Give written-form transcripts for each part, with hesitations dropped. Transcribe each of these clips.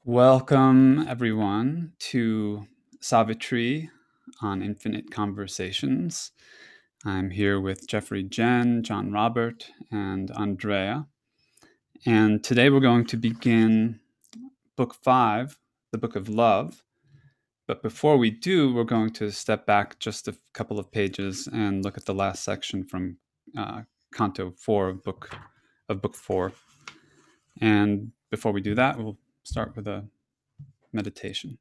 Welcome, everyone, to Savitri on Infinite Conversations. I'm here with Jeffrey Jen, John Robert, and Andrea. And today we're going to begin Book 5, the Book of Love. But before we do, we're going to step back just a couple of pages and look at the last section from Canto 4 of Book 4. And before we do that, we'll start with a meditation.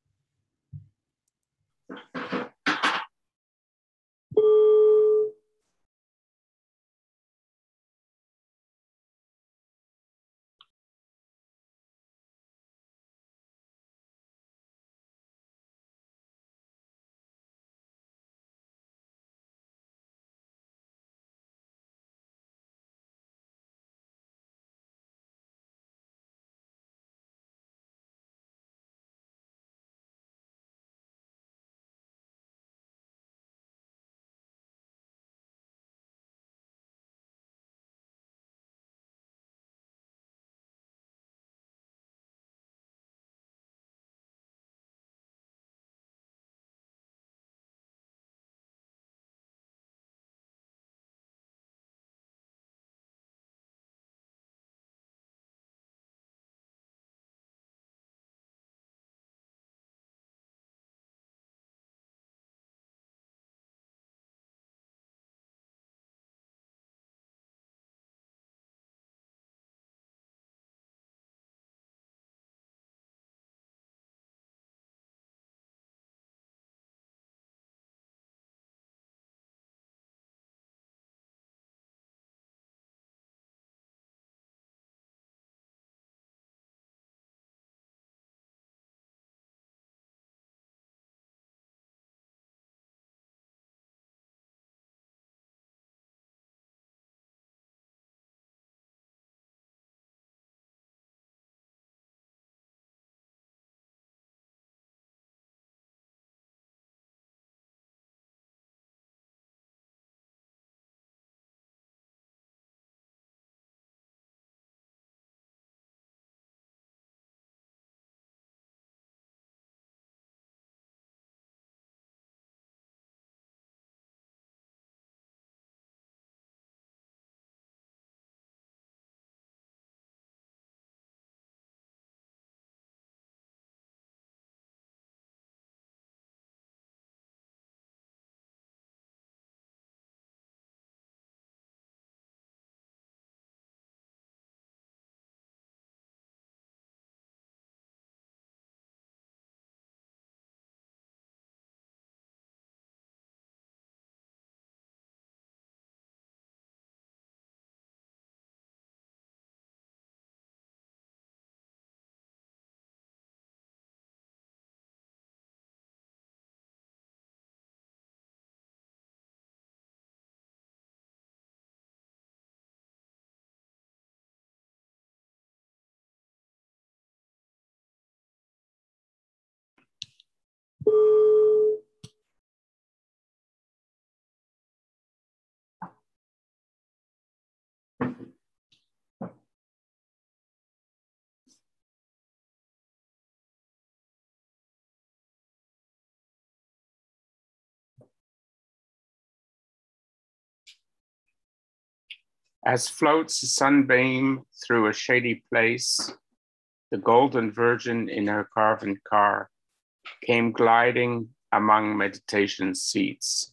As floats a sunbeam through a shady place, the golden virgin in her carven car came gliding among meditation seats.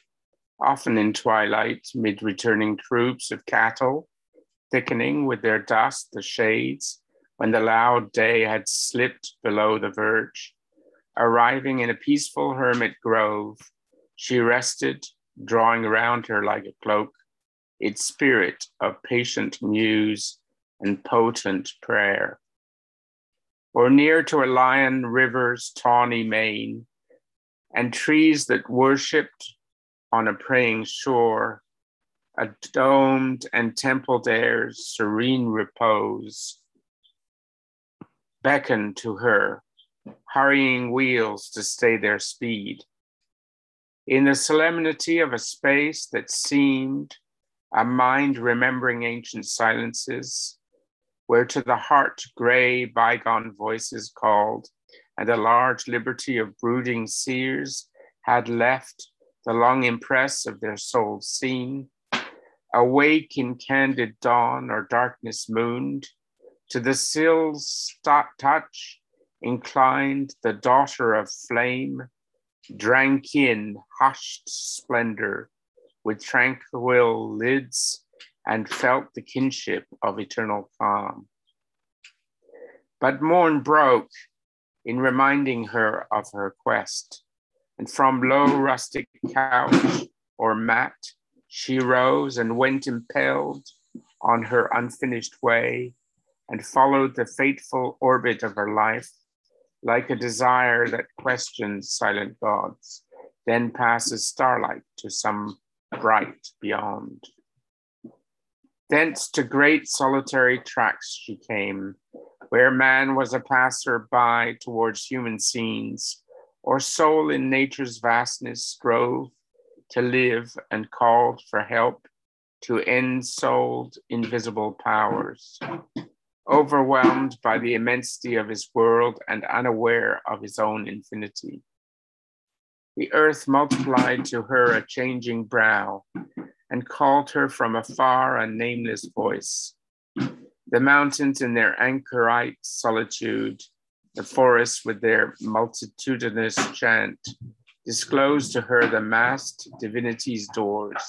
Often in twilight, mid returning troops of cattle, thickening with their dust the shades, when the loud day had slipped below the verge, arriving in a peaceful hermit grove, she rested, drawing around her like a cloak its spirit of patient muse and potent prayer. Or near to a lion river's tawny mane, and trees that worshipped on a praying shore, a domed and templed air's serene repose, beckoned to her, hurrying wheels to stay their speed. In the solemnity of a space that seemed a mind remembering ancient silences, where to the heart gray bygone voices called, and a large liberty of brooding seers had left the long impress of their souls seen, awake in candid dawn or darkness mooned, to the sill's touch inclined the daughter of flame, drank in hushed splendor with tranquil lids, and felt the kinship of eternal calm. But morn broke in reminding her of her quest, and from low rustic couch or mat, she rose and went impelled on her unfinished way, and followed the fateful orbit of her life, like a desire that questions silent gods, then passes starlight to some bright beyond. Thence to great solitary tracts she came, where man was a passer-by towards human scenes, or soul in nature's vastness strove to live and called for help to ensouled invisible powers, overwhelmed by the immensity of his world and unaware of his own infinity. The earth multiplied to her a changing brow, and called her from afar a nameless voice. The mountains in their anchorite solitude, the forests with their multitudinous chant, disclosed to her the masked divinity's doors.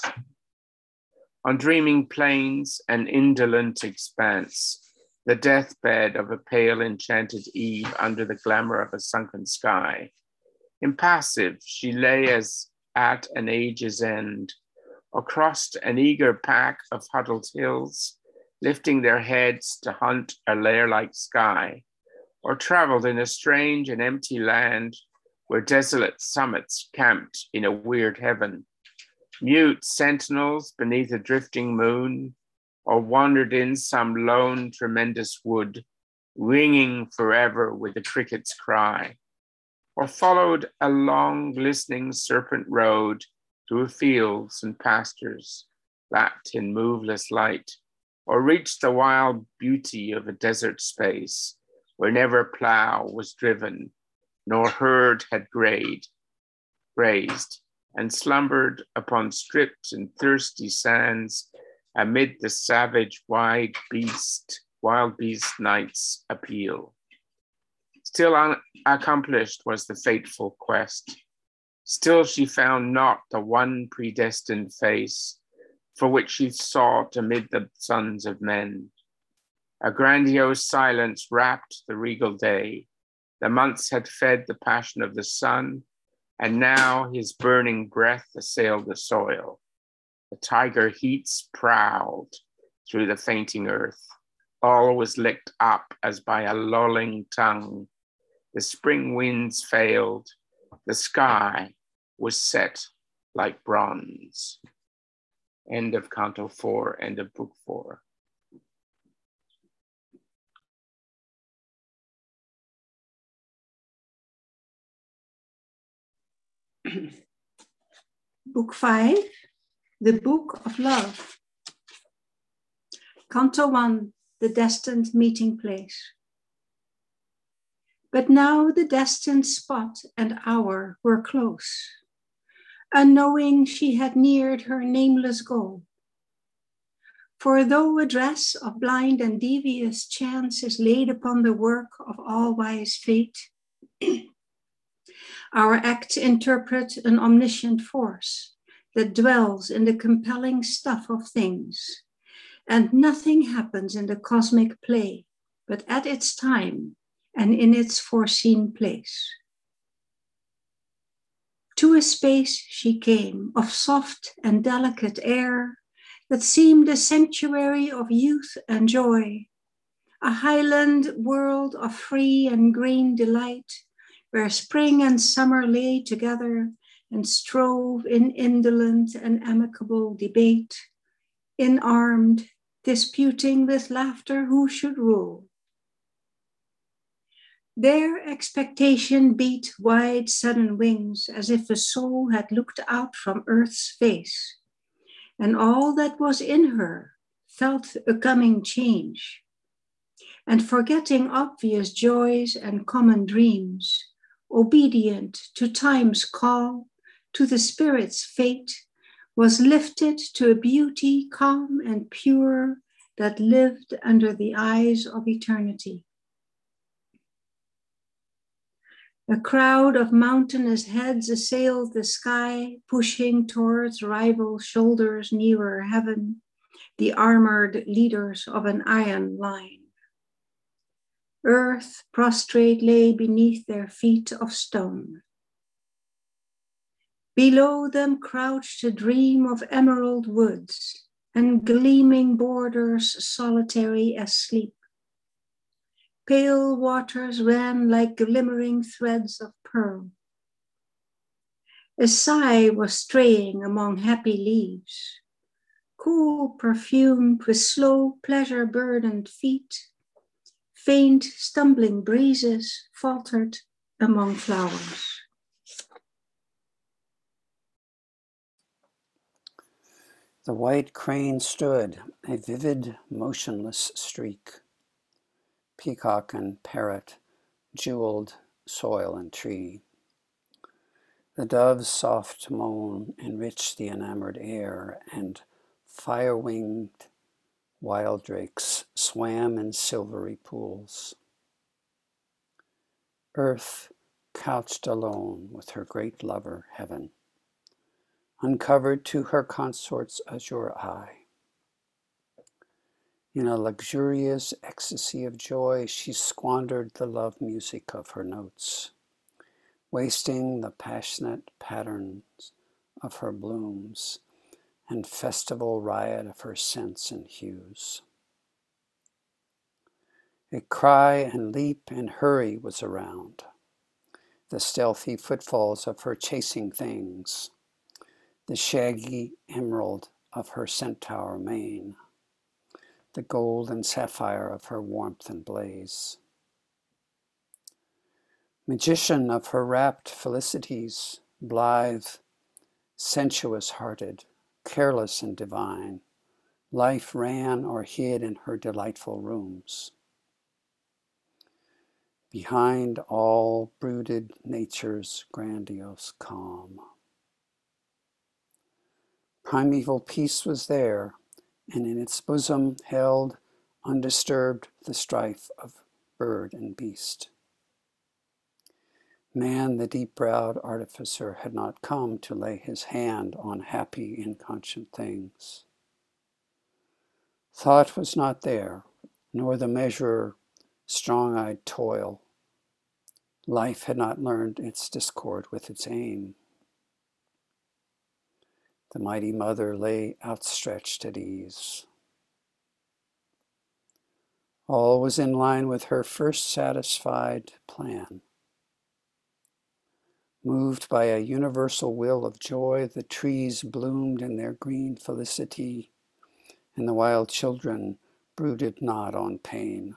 On dreaming plains and indolent expanse, the deathbed of a pale enchanted Eve under the glamour of a sunken sky. Impassive, she lay as at an age's end, or crossed an eager pack of huddled hills, lifting their heads to hunt a lair-like sky, or traveled in a strange and empty land where desolate summits camped in a weird heaven, mute sentinels beneath a drifting moon, or wandered in some lone tremendous wood, ringing forever with the cricket's cry, or followed a long glistening serpent road through fields and pastures, lapped in moveless light, or reached the wild beauty of a desert space where never plow was driven, nor herd had grazed, and slumbered upon stripped and thirsty sands amid the savage wild beast night's appeal. Still unaccomplished was the fateful quest. Still she found not the one predestined face for which she sought amid the sons of men. A grandiose silence wrapped the regal day. The months had fed the passion of the sun, and now his burning breath assailed the soil. The tiger heats prowled through the fainting earth. All was licked up as by a lolling tongue. The spring winds failed. The sky was set like bronze. End of Canto 4, end of Book 4. Book 5, The Book of Love. Canto 1, The Destined Meeting Place. But now the destined spot and hour were close. Unknowing she had neared her nameless goal. For though a dress of blind and devious chance is laid upon the work of all-wise fate, our acts interpret an omniscient force that dwells in the compelling stuff of things, and nothing happens in the cosmic play, but at its time and in its foreseen place. To a space she came of soft and delicate air that seemed a sanctuary of youth and joy, a highland world of free and green delight, where spring and summer lay together and strove in indolent and amicable debate, in-armed, disputing with laughter who should rule. Their expectation beat wide sudden wings, as if a soul had looked out from earth's face, and all that was in her felt a coming change. and forgetting obvious joys and common dreams, obedient to time's call, to the spirit's fate, was lifted to a beauty calm and pure that lived under the eyes of eternity. A crowd of mountainous heads assailed the sky, pushing towards rival shoulders nearer heaven, the armored leaders of an iron line. Earth prostrate lay beneath their feet of stone. Below them crouched a dream of emerald woods and gleaming borders solitary as sleep. Pale waters ran like glimmering threads of pearl. A sigh was straying among happy leaves, cool perfumed with slow pleasure-burdened feet. Faint stumbling breezes faltered among flowers. The white crane stood, a vivid, motionless streak. Peacock and parrot, jeweled soil and tree. The dove's soft moan enriched the enamored air, and fire-winged wild drakes swam in silvery pools. Earth couched alone with her great lover, heaven, uncovered to her consort's azure eye. In a luxurious ecstasy of joy, she squandered the love music of her notes, wasting the passionate patterns of her blooms and festival riot of her scents and hues. A cry and leap and hurry was around, the stealthy footfalls of her chasing things, the shaggy emerald of her centaur mane, the gold and sapphire of her warmth and blaze. Magician of her rapt felicities, blithe, sensuous-hearted, careless and divine, life ran or hid in her delightful rooms. Behind all brooded nature's grandiose calm. Primeval peace was there, and in its bosom held undisturbed the strife of bird and beast. Man, the deep-browed artificer, had not come to lay his hand on happy, inconscient things. Thought was not there, nor the measurer strong-eyed toil. Life had not learned its discord with its aim. The mighty mother lay outstretched at ease. All was in line with her first satisfied plan. Moved by a universal will of joy, the trees bloomed in their green felicity, and the wild children brooded not on pain.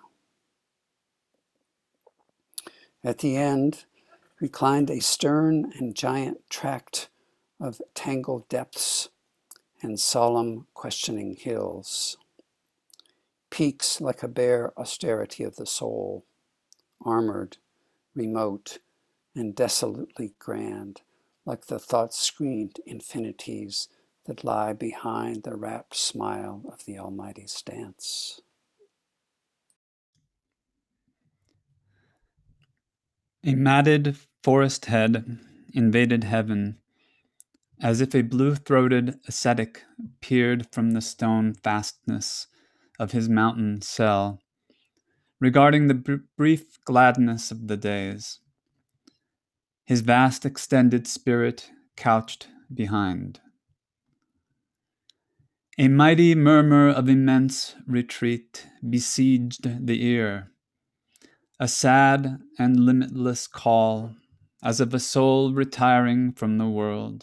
At the end, reclined a stern and giant tract of tangled depths and solemn questioning hills. Peaks like a bare austerity of the soul, armored, remote, and desolately grand, like the thought-screened infinities that lie behind the rapt smile of the Almighty's dance. A matted forest head invaded heaven, as if a blue-throated ascetic peered from the stone fastness of his mountain cell, regarding the brief gladness of the days. His vast extended spirit couched behind. A mighty murmur of immense retreat besieged the ear, a sad and limitless call, as of a soul retiring from the world.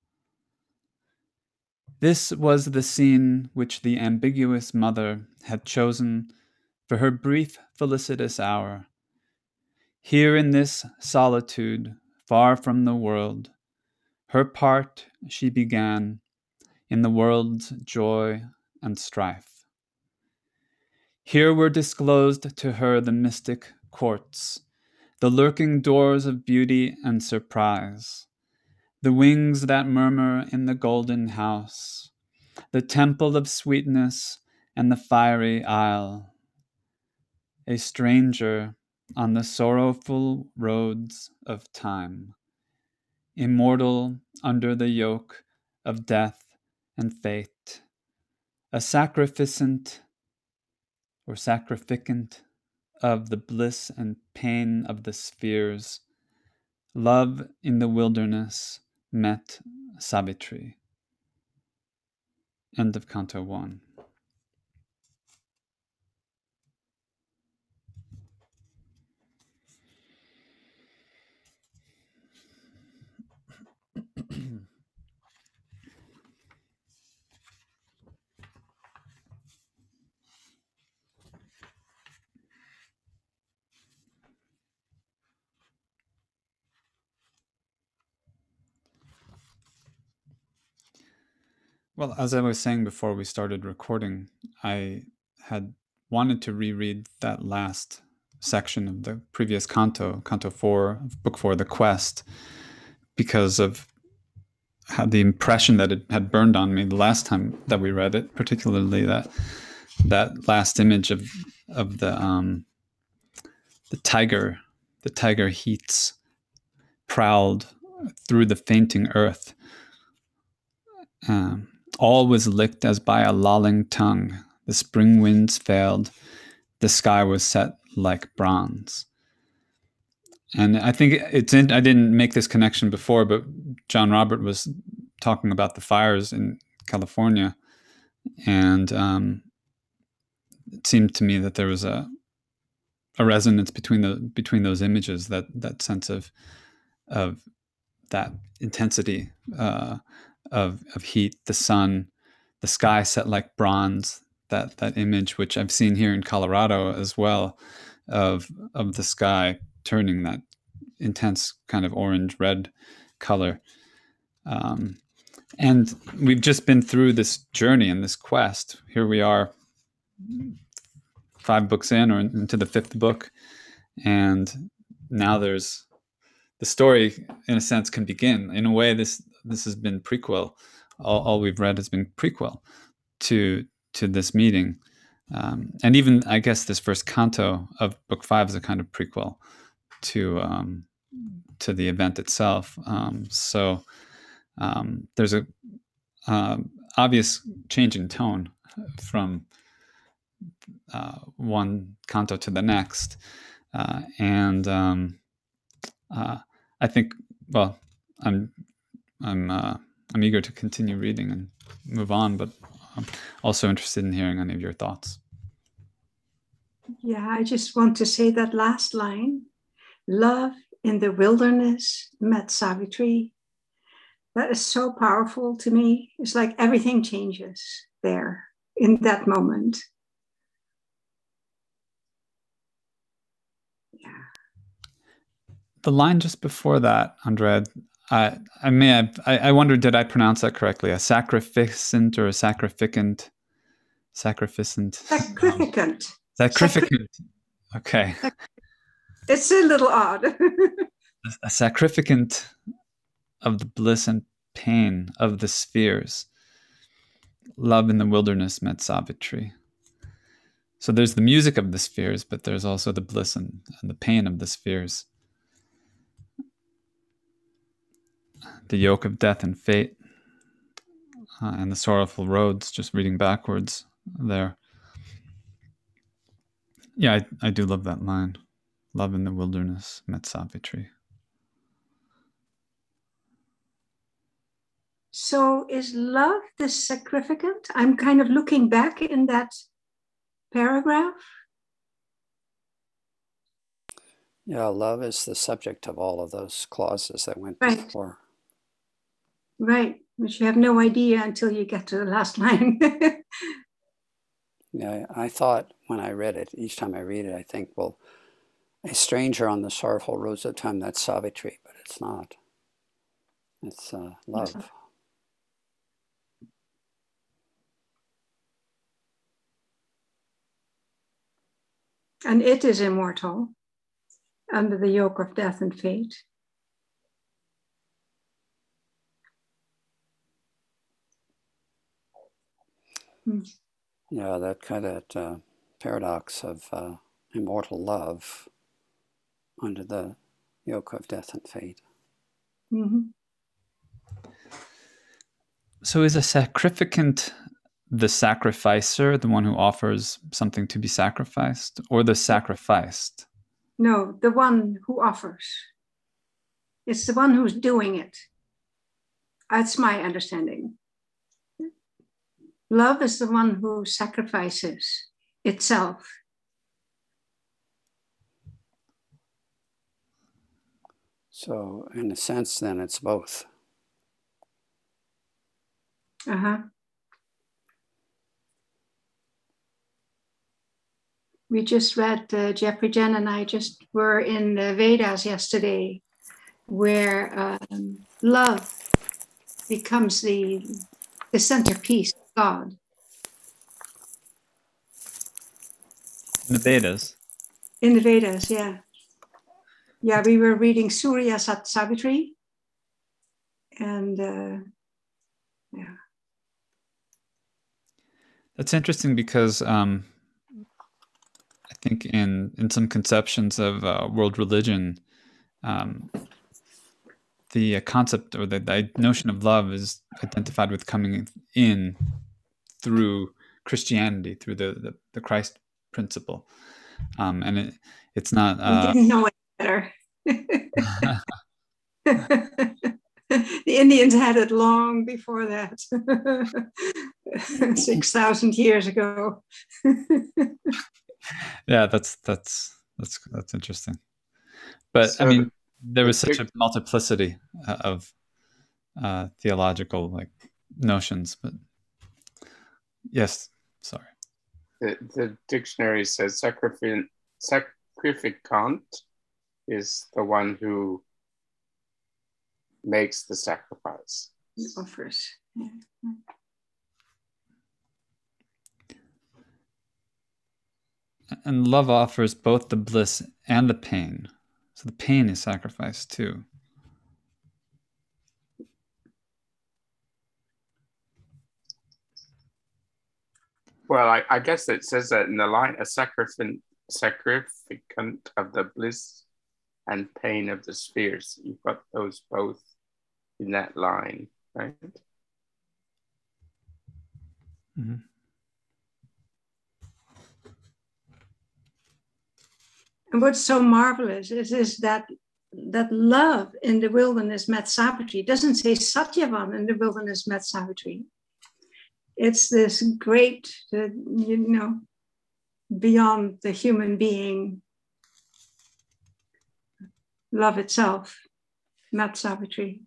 This was the scene which the ambiguous mother had chosen for her brief felicitous hour. Here in this solitude, far from the world, her part she began in the world's joy and strife. Here were disclosed to her the mystic courts, the lurking doors of beauty and surprise, the wings that murmur in the golden house, the temple of sweetness and the fiery isle. A stranger on the sorrowful roads of time, immortal under the yoke of death and fate, a sacrificant or sacrificant of the bliss and pain of the spheres. Love in the wilderness met Savitri. End of Canto 1. Well, as I was saying before we started recording, I had wanted to reread that last section of the previous canto, Canto 4, Book 4, The Quest, because of how the impression that it had burned on me the last time that we read it, particularly that last image of the tiger, the tiger heats prowled through the fainting earth. All was licked as by a lolling tongue. The spring winds failed. The sky was set like bronze. And I think I didn't make this connection before, but John Robert was talking about the fires in California. And it seemed to me that there was a resonance between those images, that sense of that intensity of heat, the sun, the sky set like bronze, that image which I've seen here in Colorado as well, of the sky turning that intense kind of orange-red color. And we've just been through this journey and this quest. Here we are 5 books in, or into the 5th book, and now there's the story, in a sense, can begin. In a way, this has been prequel. All we've read has been prequel to this meeting. And even, I guess, this first canto of Book 5 is a kind of prequel to the event itself. So there's a obvious change in tone from one canto to the next. And I think, well, I'm eager to continue reading and move on, but I'm also interested in hearing any of your thoughts. Yeah, I just want to say that last line, love in the wilderness met Savitri. That is so powerful to me. It's like everything changes there in that moment. Yeah. The line just before that, Andrea, I wondered, did I pronounce that correctly? A sacrificant or a sacrificant? Sacrificant. Sacrificant. Sacrificant. Okay. It's a little odd. A sacrificant of the bliss and pain of the spheres. Love in the wilderness met Savitri. So there's the music of the spheres, but there's also the bliss and the pain of the spheres. The yoke of death and fate, and the sorrowful roads, just reading backwards there. Yeah, I do love that line. Love in the wilderness met Savitri. So is love the sacrificant? I'm kind of looking back in that paragraph. Yeah, love is the subject of all of those clauses that went Right. before. Right, which you have no idea until you get to the last line. Yeah, I thought when I read it, each time I read it, I think, well, a stranger on the sorrowful roads of time, that's Savitri, but it's not. It's love. And it is immortal under the yoke of death and fate. Yeah, that kind of paradox of immortal love under the yoke of death and fate. Mm-hmm. So is a sacrificant the sacrificer, the one who offers something to be sacrificed, or the sacrificed? No, the one who offers. It's the one who's doing it. That's my understanding. Love is the one who sacrifices itself. So in a sense, then, it's both. Uh-huh. We just read, Jeffrey, Jen and I just were in the Vedas yesterday, where love becomes the centerpiece of God. In the Vedas. In the Vedas, yeah. Yeah, we were reading Surya Savitri. And yeah. That's interesting because I think in some conceptions of world religion, the concept or the notion of love is identified with coming in through Christianity, through the Christ principle, and it's not. We didn't know it better. The Indians had it long before that, 6,000 years ago. Yeah, that's interesting. But so I mean, there was such a multiplicity of theological notions. But yes, sorry. The dictionary says sacrificant is the one who makes the sacrifice. Offers. Yeah. And love offers both the bliss and the pain. So the pain is sacrificed too. Well, I guess it says that in the line, a sacrificant of the bliss and pain of the spheres. You've got those both in that line, right? Mm-hmm. And what's so marvelous is that love in the wilderness met Savitri. It doesn't say Satyavan in the wilderness met Savitri. It's this great, beyond the human being, love itself met Savitri.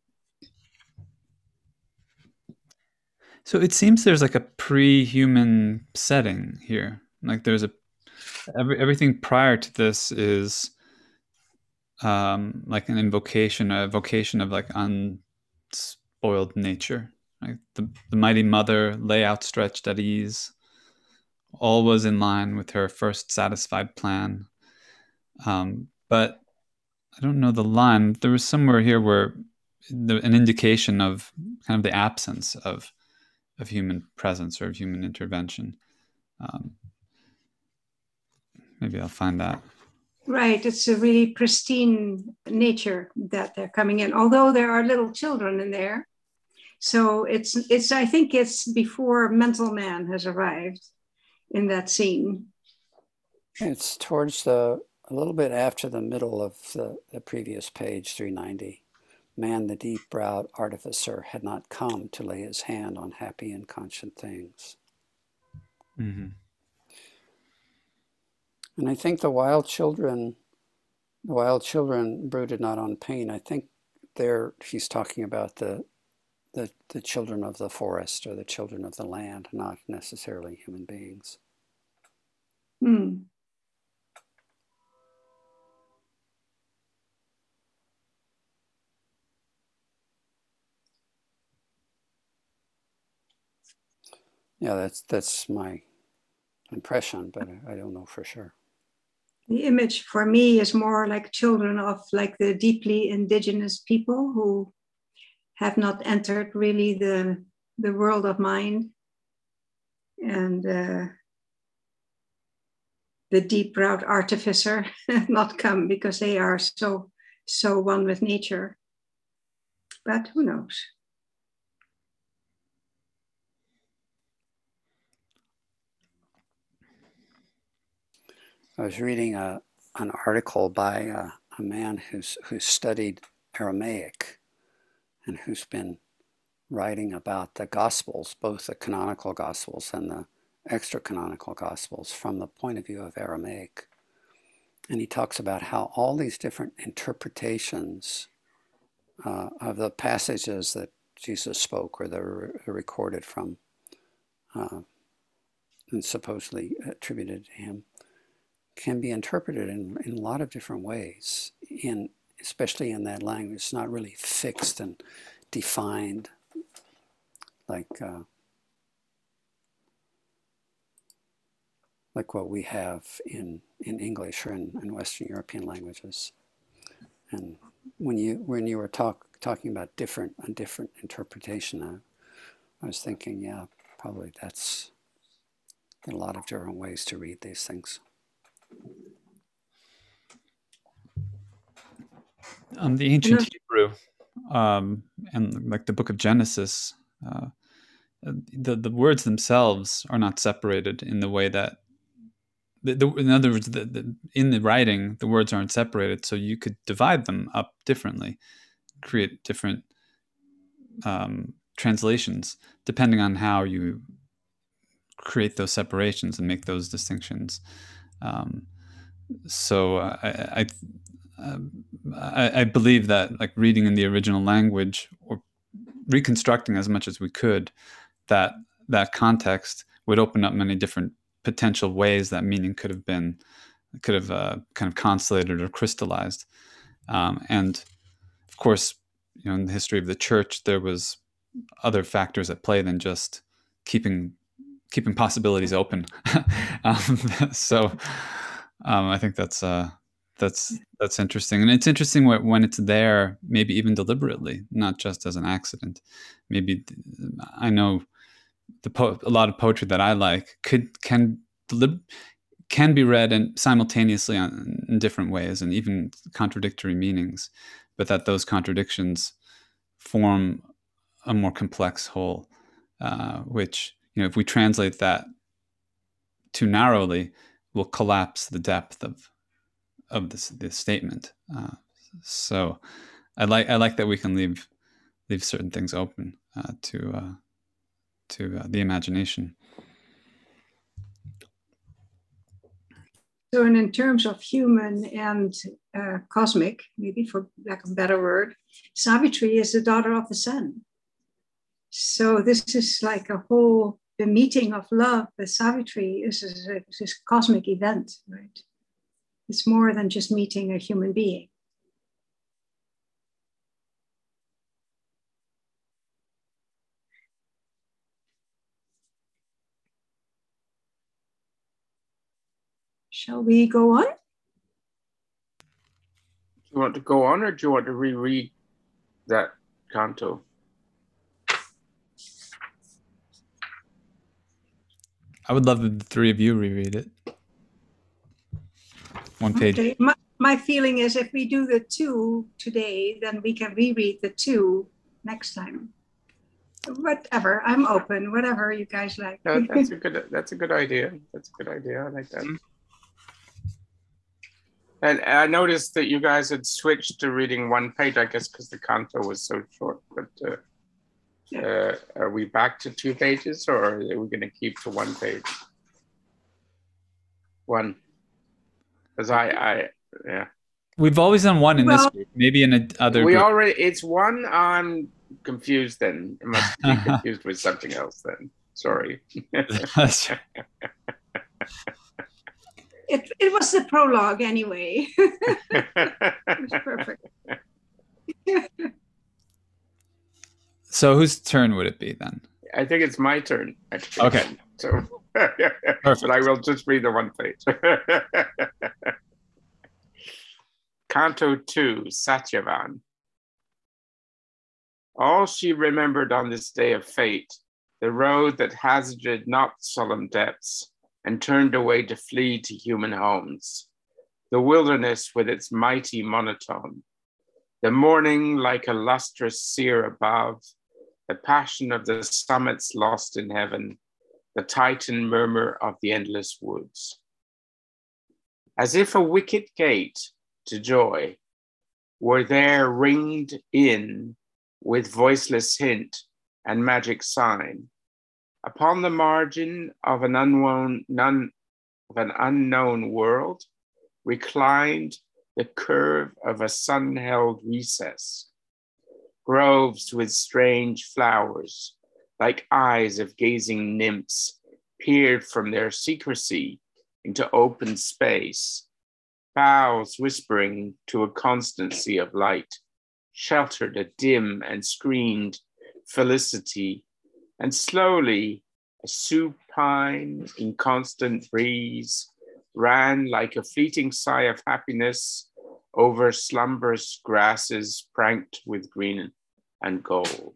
So it seems there's like a pre-human setting here. Like there's everything prior to this is like an invocation, a vocation of like unspoiled nature. Right? The mighty mother lay outstretched at ease. All was in line with her first satisfied plan. But I don't know the line. There was somewhere here where an indication of kind of the absence of human presence or of human intervention. Maybe I'll find that. Right, it's a really pristine nature that they're coming in, although there are little children in there. So it's I think it's before mental man has arrived in that scene. It's towards a little bit after the middle of the previous page, 390. Man, the deep-browed artificer, had not come to lay his hand on happy and conscient things. Mm-hmm. And I think the wild children brooded not on pain. I think there he's talking about the children of the forest or the children of the land, not necessarily human beings. Hmm. Yeah, that's my impression, but I don't know for sure. The image for me is more like children of like the deeply indigenous people who have not entered really the world of mind, and the deep route artificer not come because they are so one with nature. But who knows? I was reading an article by a man who's studied Aramaic and who's been writing about the Gospels, both the canonical Gospels and the extra-canonical Gospels, from the point of view of Aramaic. And he talks about how all these different interpretations of the passages that Jesus spoke or that are recorded from and supposedly attributed to him can be interpreted in a lot of different ways, especially in that language. It's not really fixed and defined like what we have in English or in Western European languages. And when you were talking about a different interpretation, I was thinking, yeah, probably that's a lot of different ways to read these things. The ancient Hebrew and like the book of Genesis, the words themselves are not separated in the way that, in other words, in the writing, the words aren't separated, so you could divide them up differently, create different translations depending on how you create those separations and make those distinctions. So I believe that, like, reading in the original language or reconstructing as much as we could that context would open up many different potential ways that meaning could have kind of constellated or crystallized. And of course, in the history of the church, there was other factors at play than just keeping possibilities open. So I think that's interesting, and it's interesting when it's there, maybe even deliberately, not just as an accident. Maybe I know a lot of poetry that I like can be read and simultaneously in different ways and even contradictory meanings, but that those contradictions form a more complex whole, which, if we translate that too narrowly, will collapse the depth of this statement. So I like that we can leave certain things open to the imagination. So, and in terms of human and cosmic, maybe for lack of a better word, Savitri is the daughter of the sun. So this is like the meeting of love with Savitri is this cosmic event, right? It's more than just meeting a human being. Shall we go on? Do you want to go on, or do you want to reread that canto? I would love the three of you reread it. One page. Okay. My feeling is if we do the 2 today, then we can reread the 2 next time. Whatever, I'm open. Whatever you guys like. No, that's a good idea. That's a good idea. I like that. Mm-hmm. And I noticed that you guys had switched to reading one page, I guess, because the canto was so short. But are we back to 2 pages, or are we going to keep to 1 page? 1, because yeah. We've always done 1 in this group. Maybe in another group. It's 1. I'm confused. Then it must be confused with something else. Then sorry. It was the prologue anyway. It was perfect. So whose turn would it be then? I think it's my turn. Actually. Okay. So, but I will just read the 1 page. Canto 2, Satyavan. All she remembered on this day of fate, the road that hazarded not solemn depths and turned away to flee to human homes, the wilderness with its mighty monotone, the morning like a lustrous seer above, the passion of the summits lost in heaven, the titan murmur of the endless woods. As if a wicket gate to joy were there ringed in with voiceless hint and magic sign, upon the margin of an unknown world, reclined the curve of a sun-held recess. Groves with strange flowers, like eyes of gazing nymphs, peered from their secrecy into open space. Boughs whispering to a constancy of light, sheltered a dim and screened felicity, and slowly a supine, inconstant breeze ran like a fleeting sigh of happiness over slumberous grasses pranked with green and gold.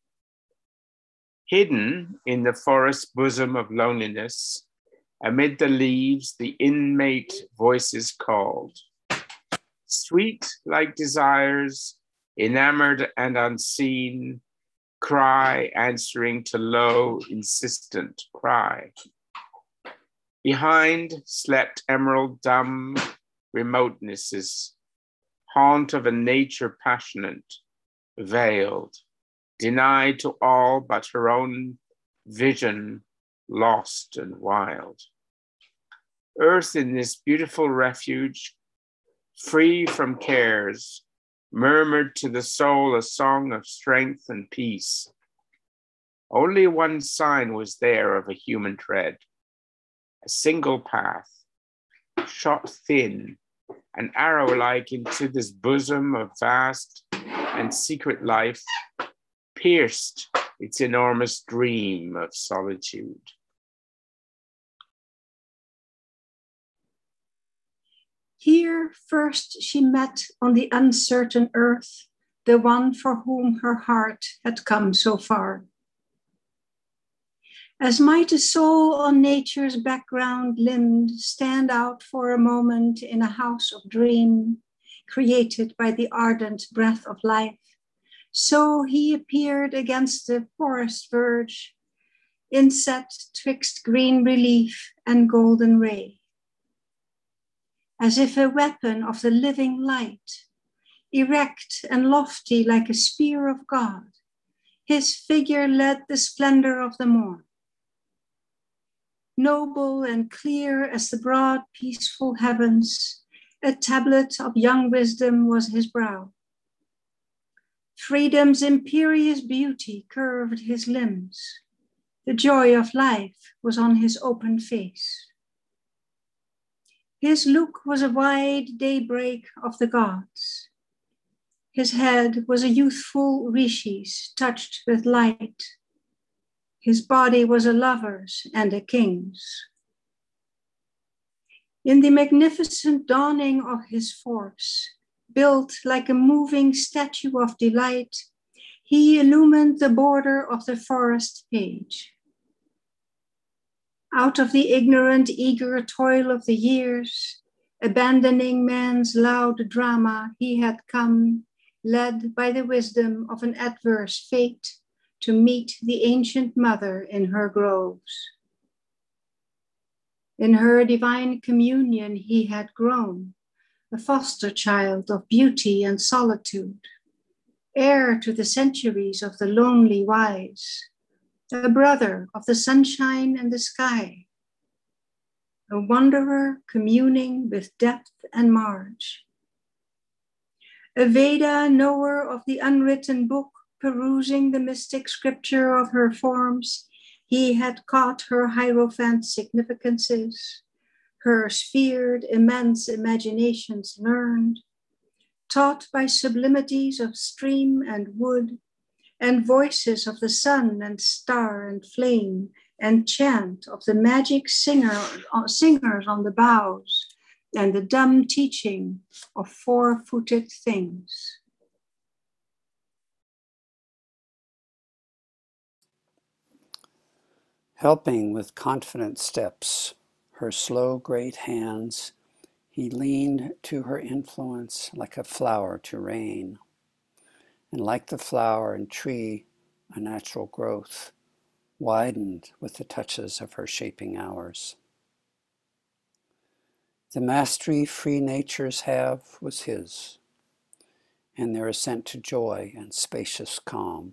Hidden in the forest bosom of loneliness, amid the leaves the inmate voices called, sweet like desires, enamored and unseen, cry answering to low, insistent cry. Behind slept emerald dumb remotenesses, haunt of a nature passionate, veiled, denied to all but her own vision, lost and wild. Earth in this beautiful refuge, free from cares, murmured to the soul a song of strength and peace. Only one sign was there of a human tread, a single path, shot thin and arrow-like into this bosom of vast and secret life, pierced its enormous dream of solitude. Here first she met on the uncertain earth the one for whom her heart had come so far. As might a soul on nature's background limned stand out for a moment in a house of dream, created by the ardent breath of life, so he appeared against the forest verge, inset twixt green relief and golden ray. As if a weapon of the living light, erect and lofty like a spear of God, his figure led the splendor of the morn. Noble and clear as the broad, peaceful heavens, a tablet of young wisdom was his brow. Freedom's imperious beauty curved his limbs. The joy of life was on his open face. His look was a wide daybreak of the gods. His head was a youthful rishi's touched with light. His body was a lover's and a king's. In the magnificent dawning of his force, built like a moving statue of delight, he illumined the border of the forest page. Out of the ignorant, eager toil of the years, abandoning man's loud drama, he had come, led by the wisdom of an adverse fate, to meet the ancient mother in her groves. In her divine communion he had grown, a foster child of beauty and solitude, heir to the centuries of the lonely wise, a brother of the sunshine and the sky, a wanderer communing with depth and marge, a Veda knower of the unwritten book, perusing the mystic scripture of her forms, he had caught her hierophant significances, her sphered immense imaginations learned, taught by sublimities of stream and wood, and voices of the sun and star and flame, and chant of the magic singers on the boughs, and the dumb teaching of four-footed things. Helping with confident steps, her slow great hands, he leaned to her influence like a flower to rain, and like the flower and tree, a natural growth, widened with the touches of her shaping hours. The mastery free natures have was his, and their ascent to joy and spacious calm.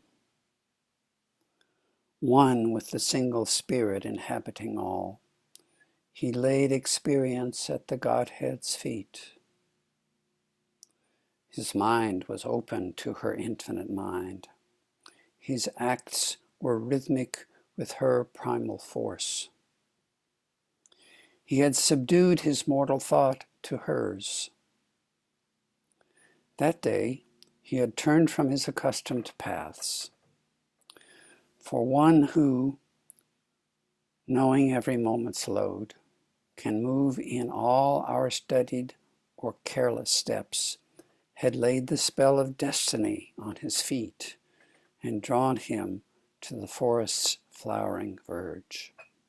One with the single spirit inhabiting all, he laid experience at the Godhead's feet. His mind was open to her infinite mind. His acts were rhythmic with her primal force. He had subdued his mortal thought to hers. That day, he had turned from his accustomed paths. For one who, knowing every moment's load, can move in all our studied or careless steps, had laid the spell of destiny on his feet and drawn him to the forest's flowering verge.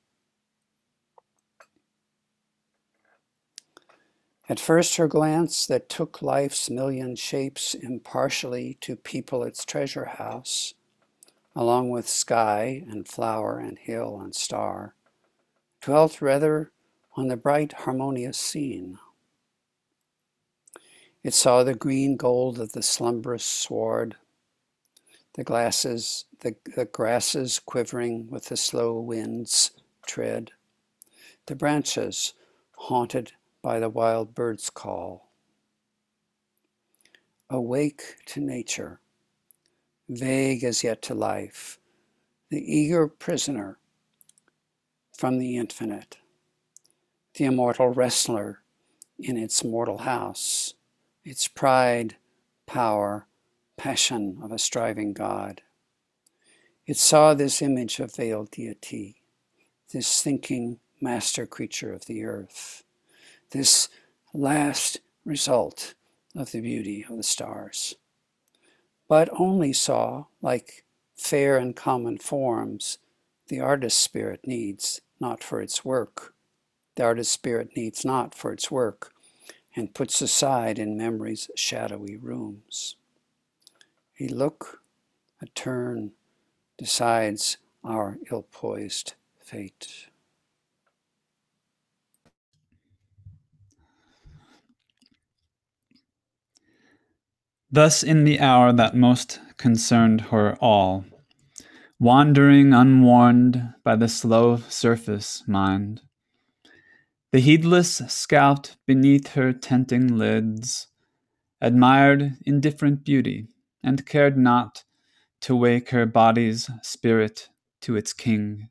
At first her glance that took life's million shapes impartially to people its treasure house, along with sky and flower and hill and star, dwelt rather on the bright harmonious scene. It saw the green gold of the slumberous sward, the grasses quivering with the slow wind's tread, the branches haunted by the wild bird's call. Awake to nature, vague as yet to life, the eager prisoner from the infinite, the immortal wrestler in its mortal house, its pride, power, passion of a striving God. It saw this image of veiled deity, this thinking master creature of the earth, this last result of the beauty of the stars, but only saw, like fair and common forms, the artist's spirit needs not for its work. The artist's spirit needs not for its work, and puts aside in memory's shadowy rooms. A look, a turn, decides our ill-poised fate. Thus in the hour that most concerned her all, wandering unwarned by the slow surface mind, the heedless scout beneath her tenting lids admired indifferent beauty and cared not to wake her body's spirit to its king.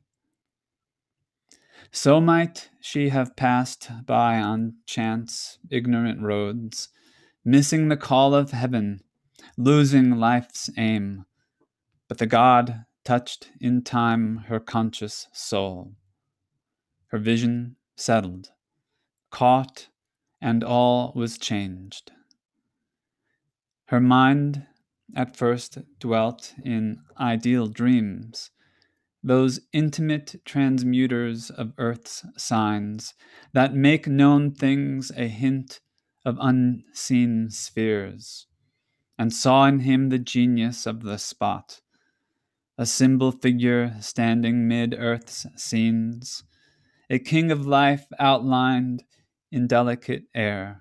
So might she have passed by on chance ignorant roads, missing the call of heaven, losing life's aim, but the God touched in time her conscious soul. Her vision settled, caught, and all was changed. Her mind at first dwelt in ideal dreams, those intimate transmuters of earth's signs that make known things a hint of unseen spheres, and saw in him the genius of the spot, a symbol figure standing mid earth's scenes, a king of life outlined in delicate air.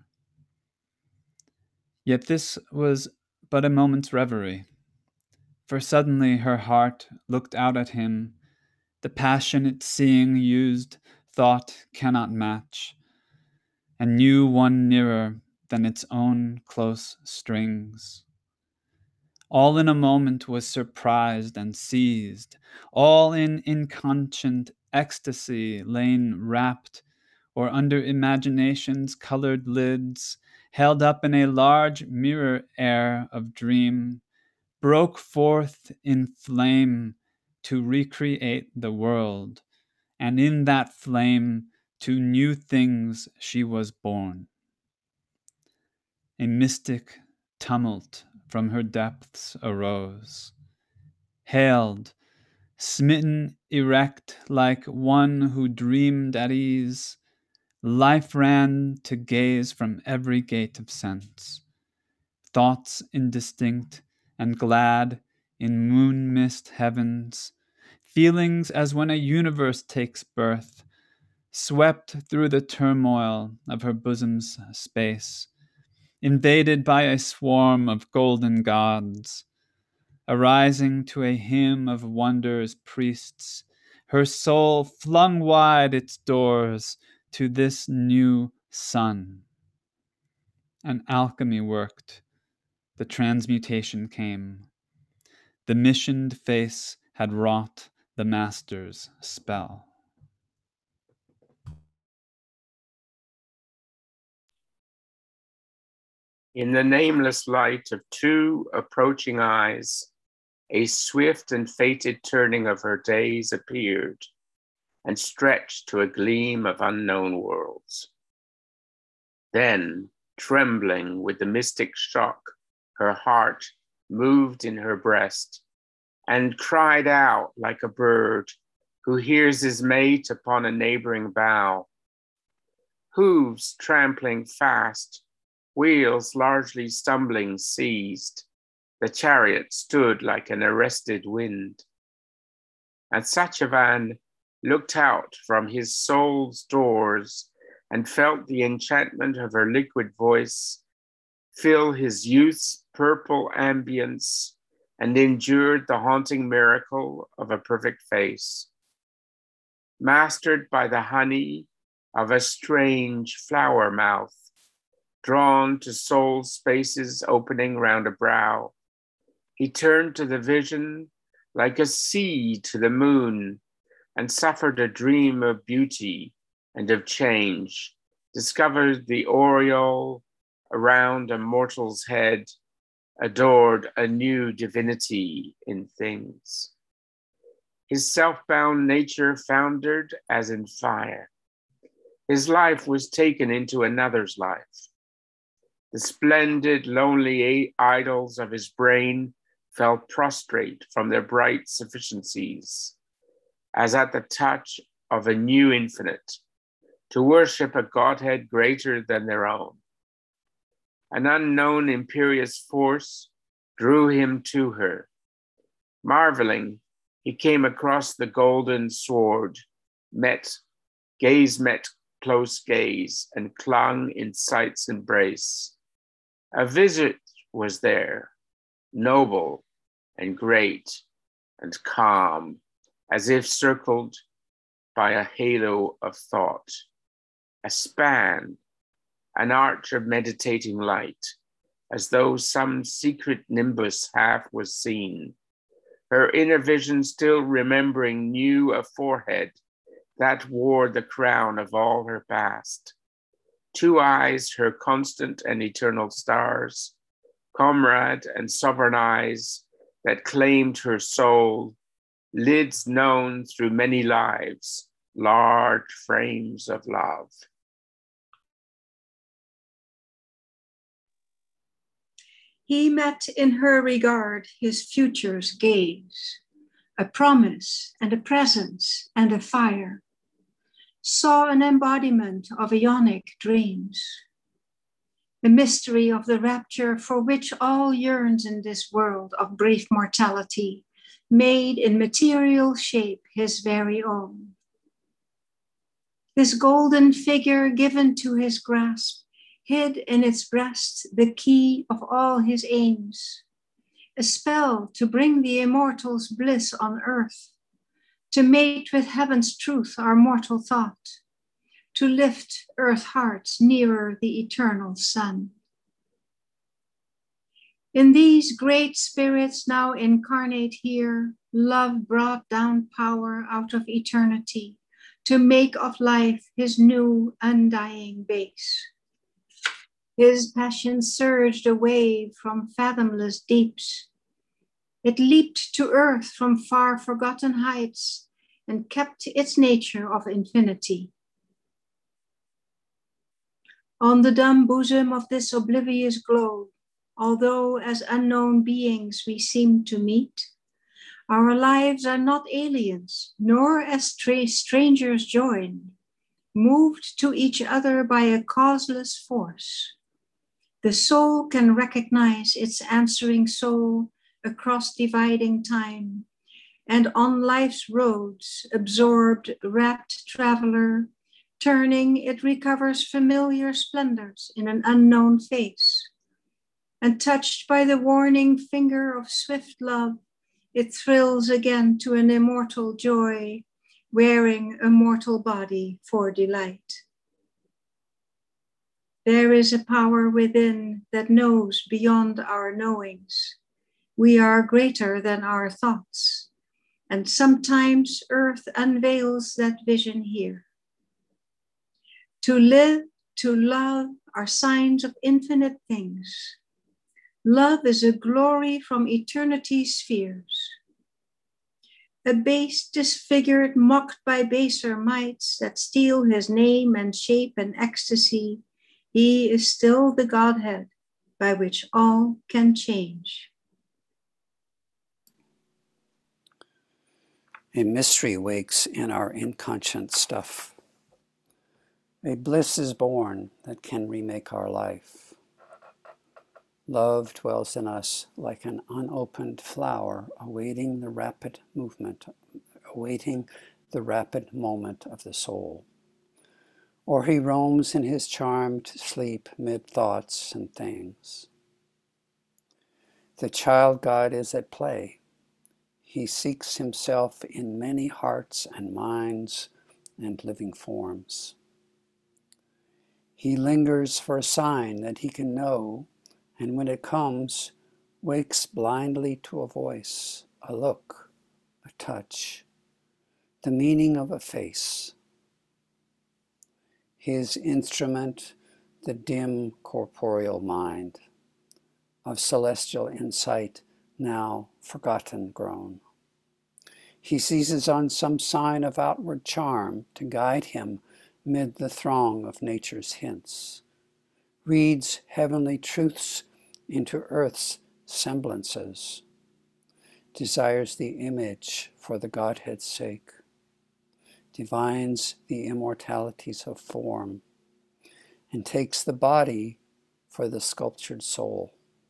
Yet this was but a moment's reverie, for suddenly her heart looked out at him, the passionate seeing used thought cannot match, and knew one nearer than its own close strings. All in a moment was surprised and seized, all in inconscient ecstasy lain wrapped, or under imagination's colored lids, held up in a large mirror air of dream, broke forth in flame to recreate the world, and in that flame to new things she was born. A mystic tumult from her depths arose, hailed, smitten erect like one who dreamed at ease. Life ran to gaze from every gate of sense, thoughts indistinct and glad in moon-mist heavens, feelings as when a universe takes birth, swept through the turmoil of her bosom's space, invaded by a swarm of golden gods, arising to a hymn of wonders priests, her soul flung wide its doors to this new sun. An alchemy worked, the transmutation came. The missioned face had wrought the master's spell. In the nameless light of two approaching eyes, a swift and fated turning of her days appeared and stretched to a gleam of unknown worlds. Then, trembling with the mystic shock, her heart moved in her breast and cried out like a bird who hears his mate upon a neighboring bough. Hooves trampling fast, wheels largely stumbling seized, the chariot stood like an arrested wind. And Satyavan looked out from his soul's doors and felt the enchantment of her liquid voice fill his youth's purple ambience and endured the haunting miracle of a perfect face. Mastered by the honey of a strange flower mouth, drawn to soul spaces opening round a brow, he turned to the vision like a sea to the moon and suffered a dream of beauty and of change, discovered the aureole around a mortal's head, adored a new divinity in things. His self-bound nature foundered as in fire. His life was taken into another's life. The splendid, lonely idols of his brain fell prostrate from their bright sufficiencies, as at the touch of a new infinite, to worship a Godhead greater than their own. An unknown imperious force drew him to her. Marveling, he came across the golden sword, met close gaze, and clung in sight's embrace. A visit was there, noble and great and calm, as if circled by a halo of thought, a span, an arch of meditating light, as though some secret nimbus half was seen. Her inner vision still remembering knew a forehead that wore the crown of all her past. Two eyes, her constant and eternal stars, comrade and sovereign eyes that claimed her soul, lids known through many lives, large frames of love. He met in her regard his future's gaze, a promise and a presence and a fire, saw an embodiment of Ionic dreams, the mystery of the rapture for which all yearns in this world of brief mortality, made in material shape his very own. This golden figure given to his grasp hid in its breast the key of all his aims, a spell to bring the immortal's bliss on earth, to mate with heaven's truth our mortal thought, to lift earth hearts nearer the eternal sun. In these great spirits now incarnate here, love brought down power out of eternity to make of life his new undying base. His passion surged a wave from fathomless deeps. It leaped to earth from far forgotten heights and kept its nature of infinity. On the dumb bosom of this oblivious globe, although as unknown beings we seem to meet, our lives are not aliens, nor as strangers joined, moved to each other by a causeless force. The soul can recognize its answering soul across dividing time, and on life's roads, absorbed, rapt traveler, turning, it recovers familiar splendors in an unknown face. And touched by the warning finger of swift love, it thrills again to an immortal joy, wearing a mortal body for delight. There is a power within that knows beyond our knowings. We are greater than our thoughts, and sometimes earth unveils that vision here. To live, to love are signs of infinite things. Love is a glory from eternity's spheres. Abased, disfigured, mocked by baser mights that steal his name and shape and ecstasy, he is still the Godhead by which all can change. A mystery wakes in our inconscient stuff. A bliss is born that can remake our life. Love dwells in us like an unopened flower, awaiting the rapid moment of the soul. Or he roams in his charmed sleep mid thoughts and things. The child God is at play. He seeks himself in many hearts and minds and living forms. He lingers for a sign that he can know, and when it comes, wakes blindly to a voice, a look, a touch, the meaning of a face. His instrument, the dim corporeal mind, of celestial insight now forgotten grown. He seizes on some sign of outward charm to guide him mid the throng of nature's hints, reads heavenly truths into earth's semblances, desires the image for the Godhead's sake, divines the immortalities of form, and takes the body for the sculptured soul.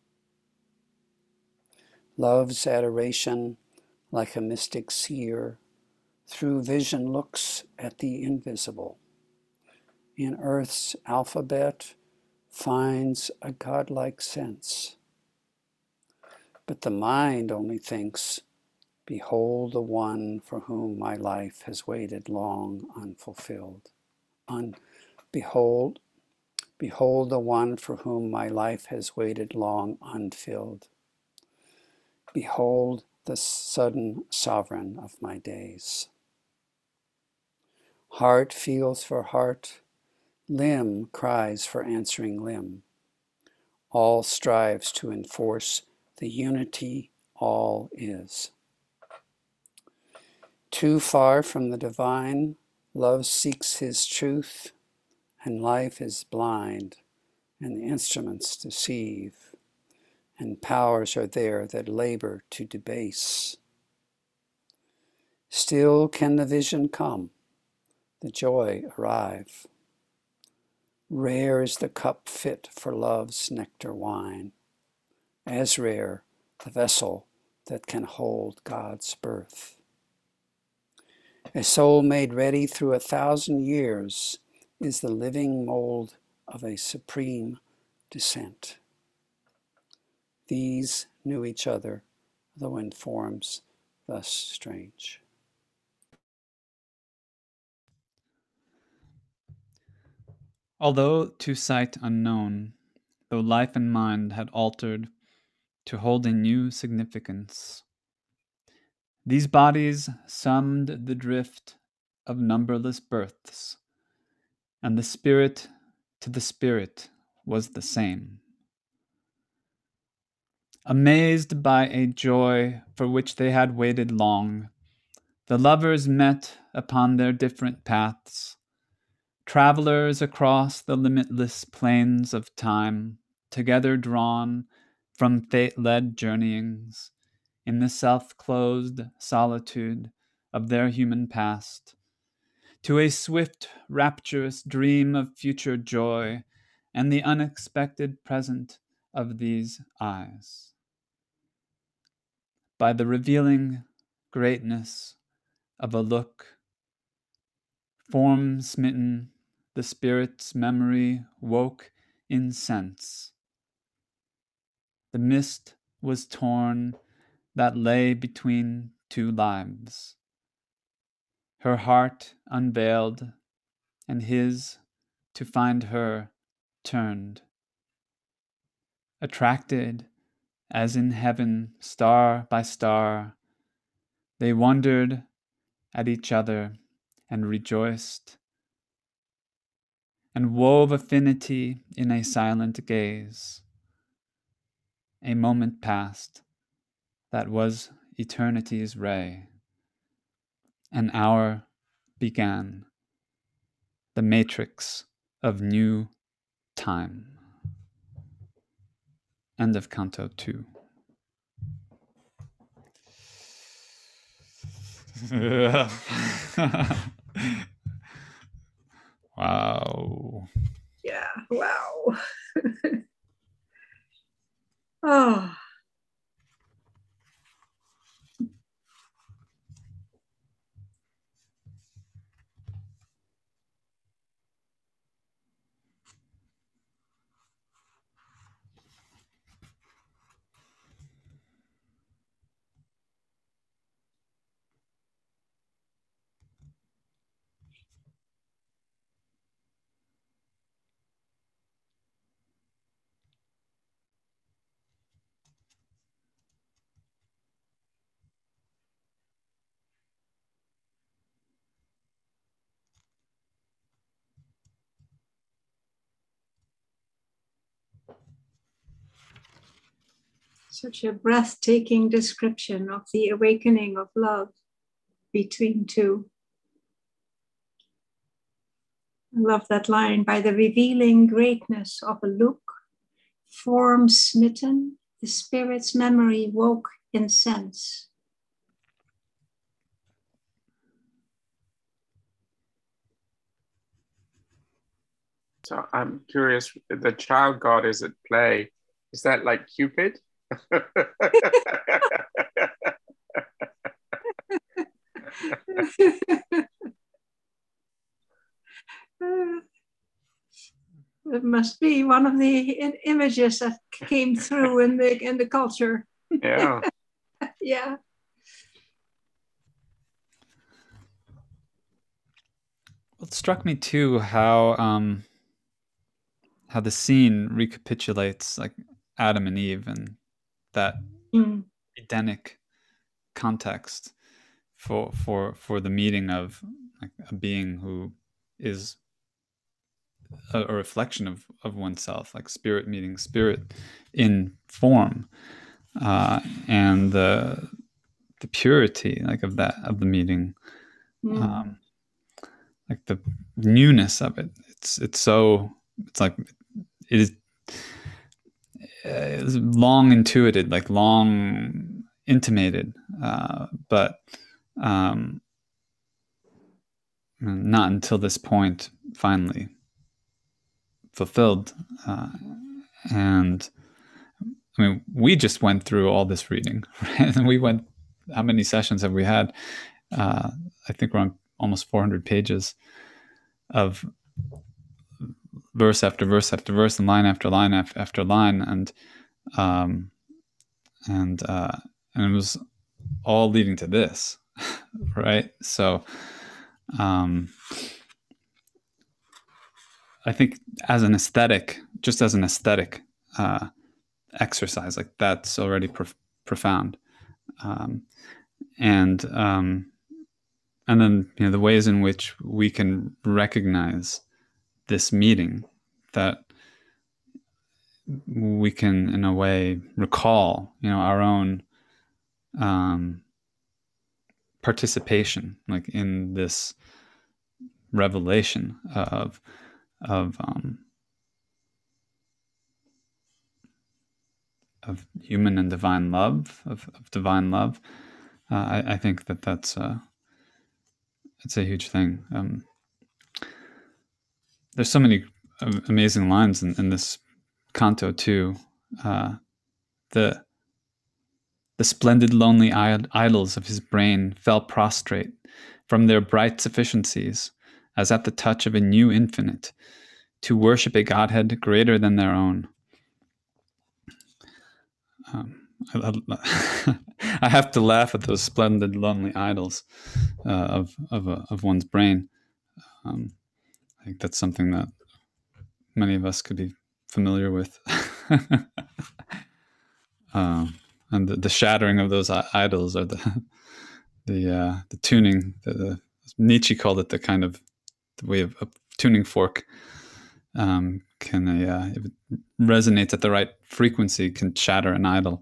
Love's adoration, like a mystic seer, through vision looks at the invisible. In earth's alphabet, finds a godlike sense. But the mind only thinks, behold the one for whom my life has waited long unfulfilled. Behold the one for whom my life has waited long unfilled. Behold the sudden sovereign of my days. Heart feels for heart, limb cries for answering limb. All strives to enforce the unity all is. Too far from the divine, love seeks his truth, and life is blind, and the instruments deceive, and powers are there that labor to debase. Still can the vision come, the joy arrive. Rare is the cup fit for love's nectar wine, as rare the vessel that can hold God's birth. A soul made ready through 1,000 years is the living mold of a supreme descent. These knew each other, though in forms thus strange. Although to sight unknown, though life and mind had altered to hold a new significance, these bodies summed the drift of numberless births, and the spirit to the spirit was the same. Amazed by a joy for which they had waited long, the lovers met upon their different paths, Travelers across the limitless plains of time, together drawn from fate-led journeyings, in the self-closed solitude of their human past, to a swift, rapturous dream of future joy and the unexpected present of these eyes. By the revealing greatness of a look, form-smitten, the spirit's memory woke in sense. The mist was torn that lay between two lives. Her heart unveiled, and his, to find her, turned. Attracted, as in heaven, star by star, they wondered at each other and rejoiced, and wove affinity in a silent gaze. A moment passed that was eternity's ray. An hour began, the matrix of new time. End of Canto 2. Wow. Yeah, wow. Oh, such a breathtaking description of the awakening of love between two. I love that line. By the revealing greatness of a look, form smitten, the spirit's memory woke in sense. So I'm curious, the child god is at play. Is that like Cupid? It must be one of the images that came through in the culture. Yeah. Yeah. Well, it struck me too how the scene recapitulates like Adam and Eve and that Edenic context for the meeting of like a being who is a reflection of oneself, like spirit meeting spirit in form, and the purity like of the meeting, like the newness of it. It's like it is. It's long intuited, like long intimated, but not until this point finally fulfilled. And I mean, we just went through all this reading, right? And we went, how many sessions have we had? I think we're on almost 400 pages of verse after verse after verse and line after line after line. And it was all leading to this, right? So I think as an aesthetic, just as an aesthetic exercise, like that's already profound. And then the ways in which we can recognize this meeting, that we can in a way recall our own participation like in this revelation of human and divine love, of divine love. I think that's it's a huge thing. There's so many amazing lines in this canto too. The splendid lonely idols of his brain fell prostrate from their bright sufficiencies, as at the touch of a new infinite, to worship a godhead greater than their own. I have to laugh at those splendid lonely idols of one's brain. I think that's something that many of us could be familiar with. And the shattering of those idols, or the tuning. Nietzsche called it the kind of the way of a tuning fork. If it resonates at the right frequency, can shatter an idol.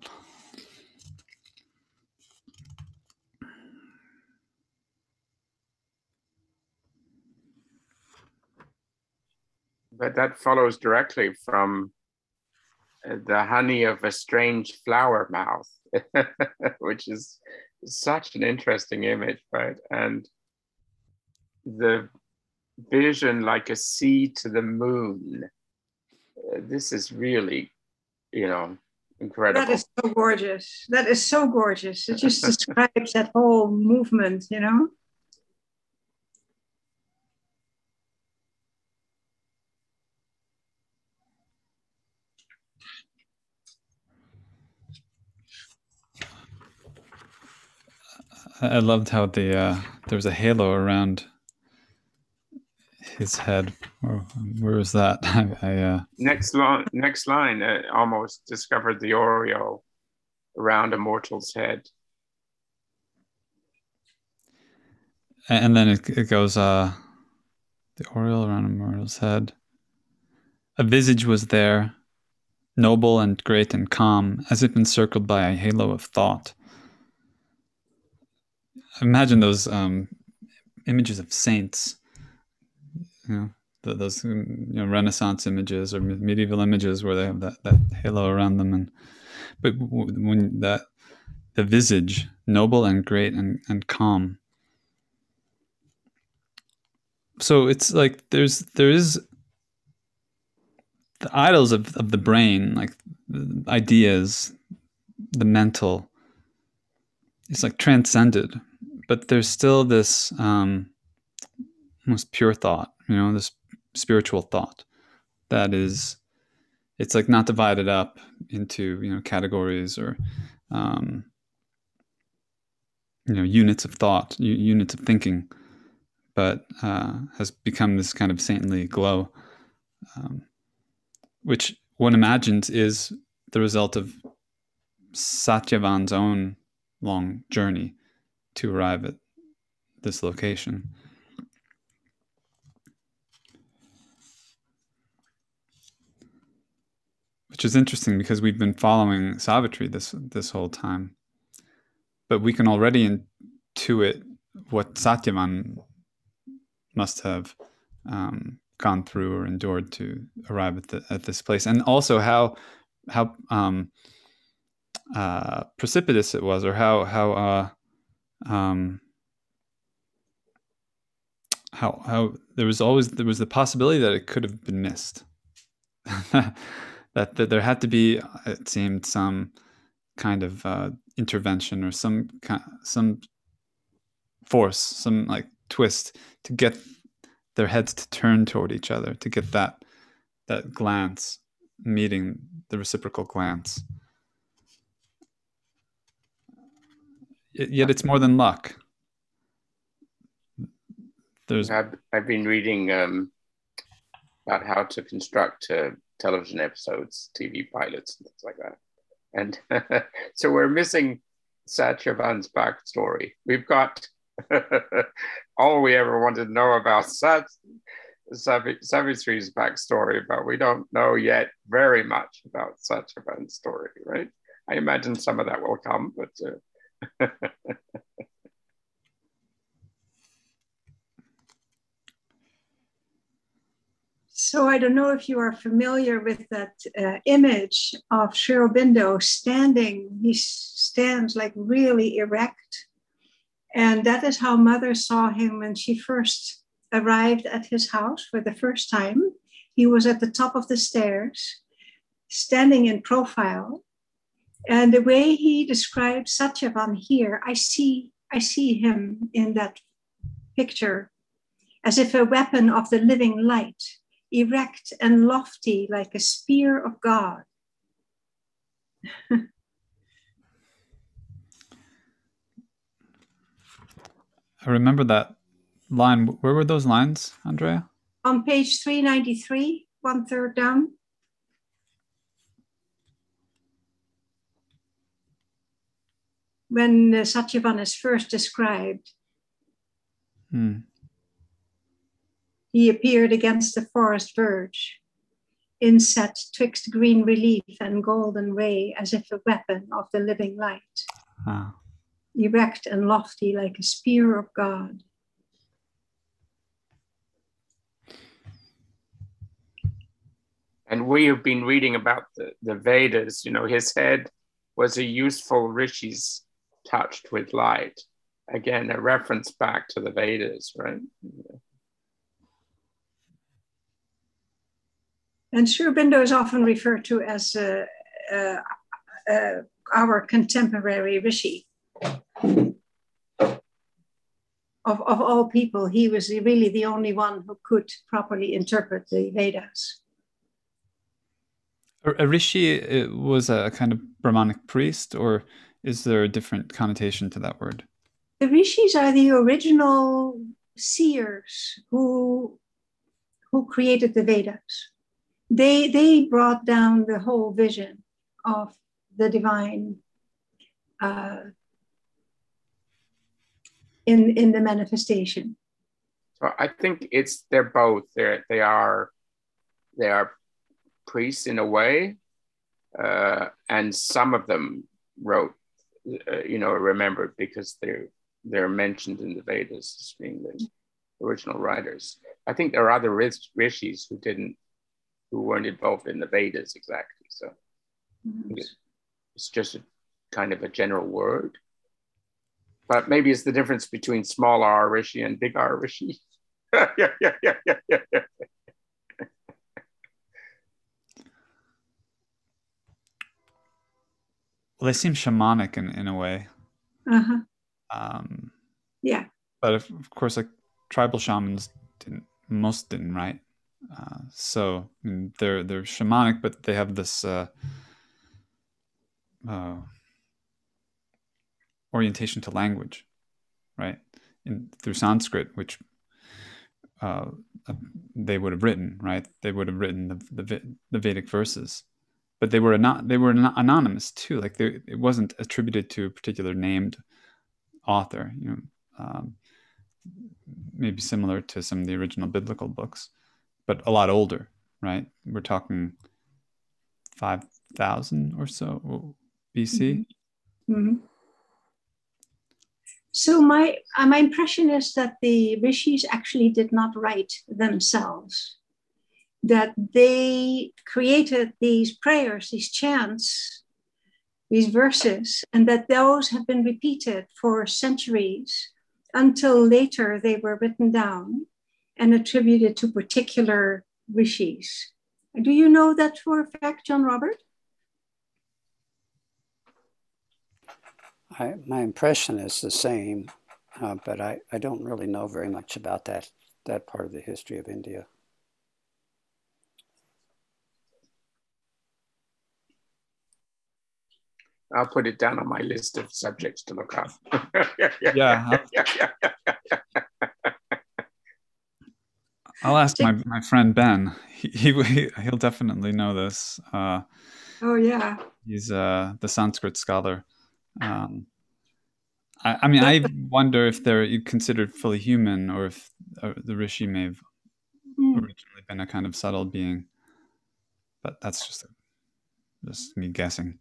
But that follows directly from the honey of a strange flower mouth, which is such an interesting image, right? And the vision like a sea to the moon. This is really, incredible. That is so gorgeous. That is so gorgeous. It just describes that whole movement, I loved how there was a halo around his head. Where was that? Next line. Almost discovered the aureole around a mortal's head. And then it goes, the aureole around a mortal's head. A visage was there, noble and great and calm, as if encircled by a halo of thought. Imagine those images of saints, those Renaissance images or medieval images where they have that halo around them, but when the visage, noble and great and calm. So it's like there is the idols of the brain, like the ideas, the mental. It's like transcended, but there's still this almost pure thought, this spiritual thought that is, it's like not divided up into categories or units of thought, units of thinking, but has become this kind of saintly glow, which one imagines is the result of Satyavan's own long journey to arrive at this location. Which is interesting because we've been following Savitri this whole time, but we can already intuit what Satyavan must have gone through or endured to arrive at this place, and also how precipitous it was, or how there was the possibility that it could have been missed. that there had to be, it seemed, some kind of intervention or some force, some like twist to get their heads to turn toward each other, to get that glance meeting the reciprocal glance. Yet it's more than luck. I've been reading about how to construct television episodes, TV pilots, and things like that. And so we're missing Satyavan's backstory. We've got all we ever wanted to know about Savitri's backstory, but we don't know yet very much about Satyavan's story, right? I imagine some of that will come, but So I don't know if you are familiar with that image of Sri Aurobindo standing. He stands like really erect. And that is how Mother saw him when she first arrived at his house for the first time. He was at the top of the stairs, standing in profile. And the way he describes Satyavan here, I see him in that picture as if a weapon of the living light, erect and lofty like a spear of God. I remember that line. Where were those lines, Andrea? On page 393, 1/3 down. When Satyavan is first described, he appeared against the forest verge, inset twixt green relief and golden ray, as if a weapon of the living light, erect and lofty like a spear of God. And we have been reading about the Vedas. You know, his head was a useful rishi's touched with light. Again, a reference back to the Vedas, right? And Sri Aurobindo is often referred to as our contemporary rishi. Of all people, he was really the only one who could properly interpret the Vedas. A rishi was a kind of Brahmanic priest, or is there a different connotation to that word? The rishis are the original seers who created the Vedas. They brought down the whole vision of the divine in the manifestation. So I think they're both. They are priests in a way, and some of them wrote, remembered because they're mentioned in the Vedas as being the original writers. I think there are other rishis who weren't involved in the Vedas exactly. So it's just a kind of a general word. But maybe it's the difference between small R rishi and big R rishi. yeah. Well, they seem shamanic in a way. Yeah. But of course, like tribal shamans most didn't, right? So I mean, they're shamanic, but they have this orientation to language, right? Through Sanskrit, which they would have written, right? They would have written the Vedic verses, but they were anonymous too. Like it wasn't attributed to a particular named author. Maybe similar to some of the original biblical books, but a lot older, right? We're talking 5,000 or so BC. So my impression is that the rishis actually did not write themselves, that they created these prayers, these chants, these verses, and that those have been repeated for centuries until later they were written down and attributed to particular rishis. Do you know that for a fact, John Robert? My impression is the same, but I don't really know very much about that part of the history of India. I'll put it down on my list of subjects to look up. Yeah. I'll ask my friend Ben. He'll definitely know this. Oh yeah. He's the Sanskrit scholar. I mean, I wonder if they're considered fully human, or if the rishi may have originally been a kind of subtle being. But that's just me guessing.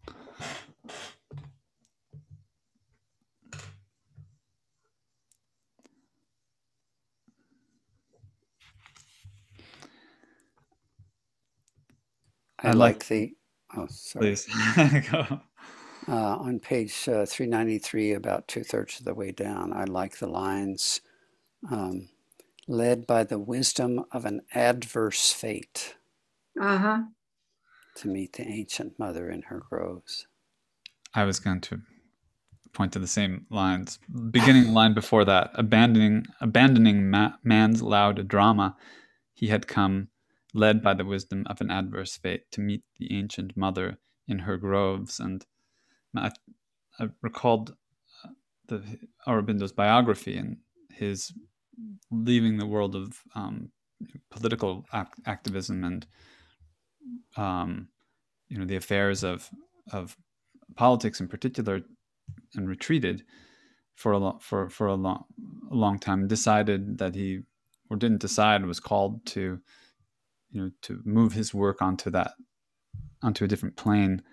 I like the, oh, sorry. Please go. On page 393, about 2/3 of the way down, I like the lines, led by the wisdom of an adverse fate Uh-huh. to meet the ancient mother in her groves. I was going to point to the same lines. Beginning line before that, abandoning man's loud drama, he had come, led by the wisdom of an adverse fate, to meet the ancient mother in her groves. And I recalled the Aurobindo's biography and his leaving the world of political activism and the affairs of politics in particular, and retreated for a long time. Decided that he, or didn't decide, was called to to move his work onto a different plane.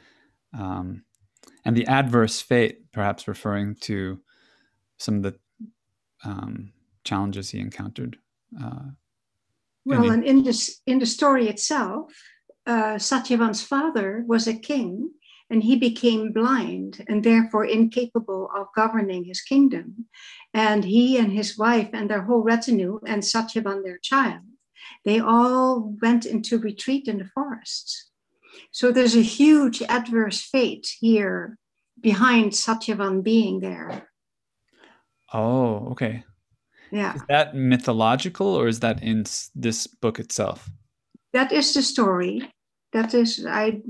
And the adverse fate, perhaps referring to some of the challenges he encountered. Well, and in the story itself, Satyavan's father was a king, and he became blind and therefore incapable of governing his kingdom. And he and his wife and their whole retinue, and Satyavan, their child, they all went into retreat in the forests. So there's a huge adverse fate here behind Satyavan being there. Oh, okay. Yeah. Is that mythological, or is that in this book itself? That is the story. That is,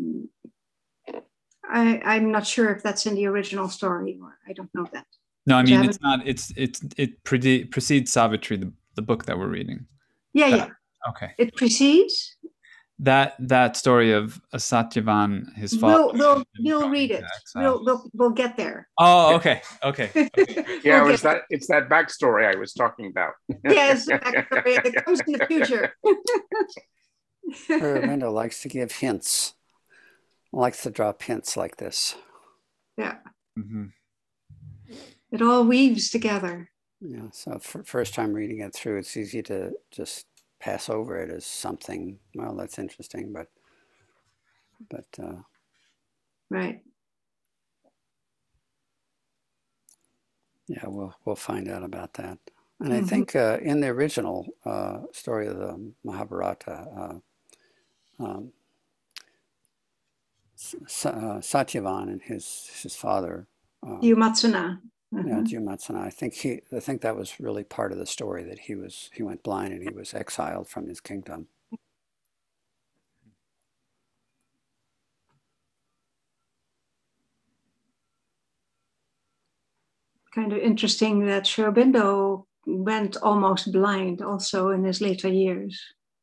I'm not sure if that's in the original story, or I don't know that. No, I mean, it's not. It precedes Savitri, the book that we're reading. Yeah. Okay. It precedes that story of Satyavan, his father. We'll read it. We'll get there. Oh, okay. Yeah, it's that backstory I was talking about. Yes, the backstory that comes in the future. Aurobindo likes to give hints. Likes to drop hints like this. Yeah. Mm-hmm. It all weaves together. Yeah. So for first time reading it through, it's easy to just pass over it as something, well, that's interesting, but right. Yeah, we'll find out about that. And I think in the original story of the Mahabharata, Satyavan and his father, Dyumatsana. Yeah, Dyumatsana. I think that was really part of the story, that he went blind and he was exiled from his kingdom. Kind of interesting that Sri Aurobindo went almost blind also in his later years.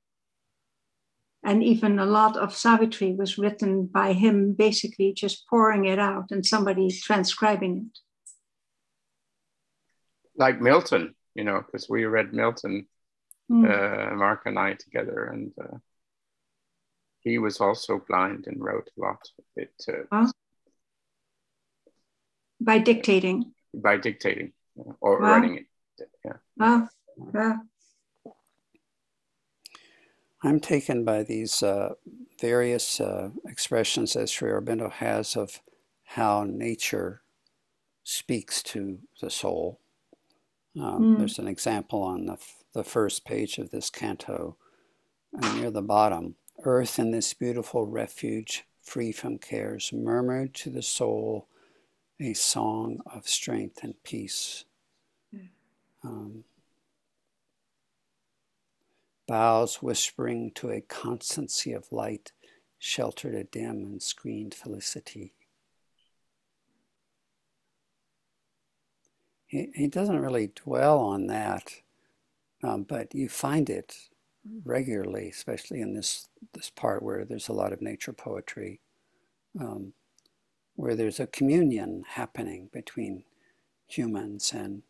And even a lot of Savitri was written by him, basically just pouring it out and somebody transcribing it. Like Milton, because we read Milton, Mark and I together, and he was also blind and wrote a lot of it. By dictating. By dictating or writing it. Yeah. Yeah. I'm taken by these various expressions that Sri Aurobindo has of how nature speaks to the soul. There's an example on the first page of this canto, near the bottom. Earth in this beautiful refuge, free from cares, murmured to the soul a song of strength and peace. Boughs whispering to a constancy of light sheltered a dim and screened felicity. He doesn't really dwell on that, but you find it regularly, especially in this part where there's a lot of nature poetry, where there's a communion happening between humans and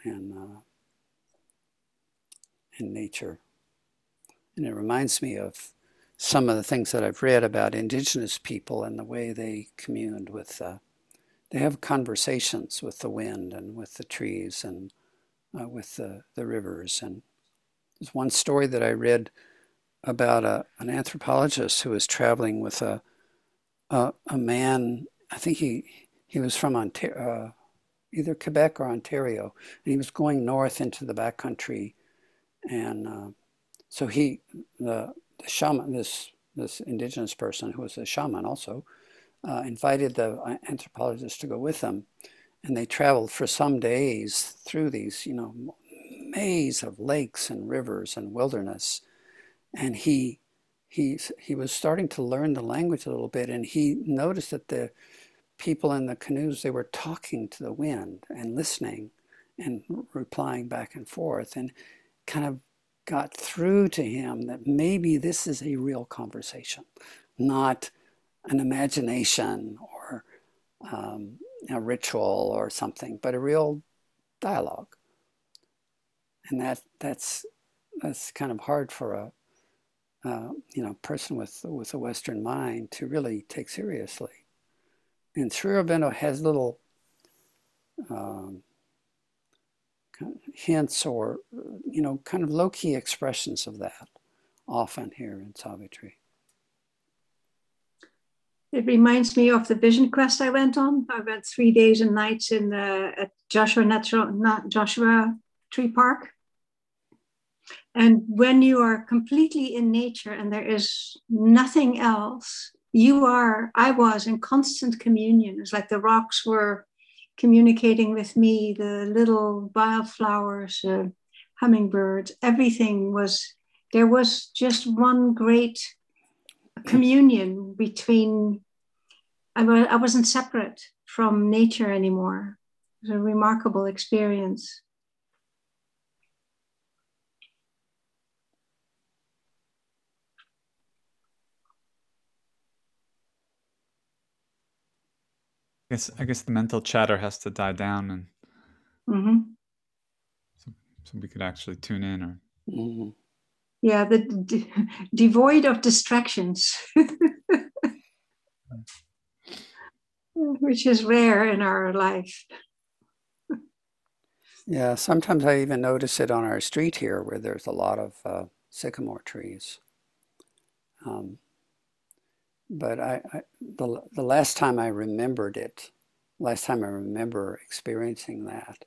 nature. And it reminds me of some of the things that I've read about indigenous people and the way they communed with, they have conversations with the wind and with the trees and with the rivers. And there's one story that I read about an anthropologist who was traveling with a man. I think he was from either Quebec or Ontario, and he was going north into the backcountry, and so the shaman, this indigenous person who was a shaman also, invited the anthropologist to go with them, and they traveled for some days through these, maze of lakes and rivers and wilderness, and he was starting to learn the language a little bit, and he noticed that the people in the canoes, they were talking to the wind and listening and replying back and forth, and kind of got through to him that maybe this is a real conversation, not an imagination or a ritual or something, but a real dialogue. And that's kind of hard for a person with a Western mind to really take seriously. And Sri Aurobindo has little hints or, kind of low-key expressions of that often here in Savitri. It reminds me of the vision quest I went on. I went 3 days and nights at Joshua Tree Park. And when you are completely in nature and there is nothing else, I was in constant communion. It's like the rocks were communicating with me, the little wildflowers, hummingbirds, everything there was just one great communion between, I wasn't separate from nature anymore. It was a remarkable experience. I guess the mental chatter has to die down, and so we could actually tune in, or yeah, devoid of distractions, which is rare in our life. Yeah, sometimes I even notice it on our street here, where there's a lot of sycamore trees. But the last time I remembered it, last time I remember experiencing that,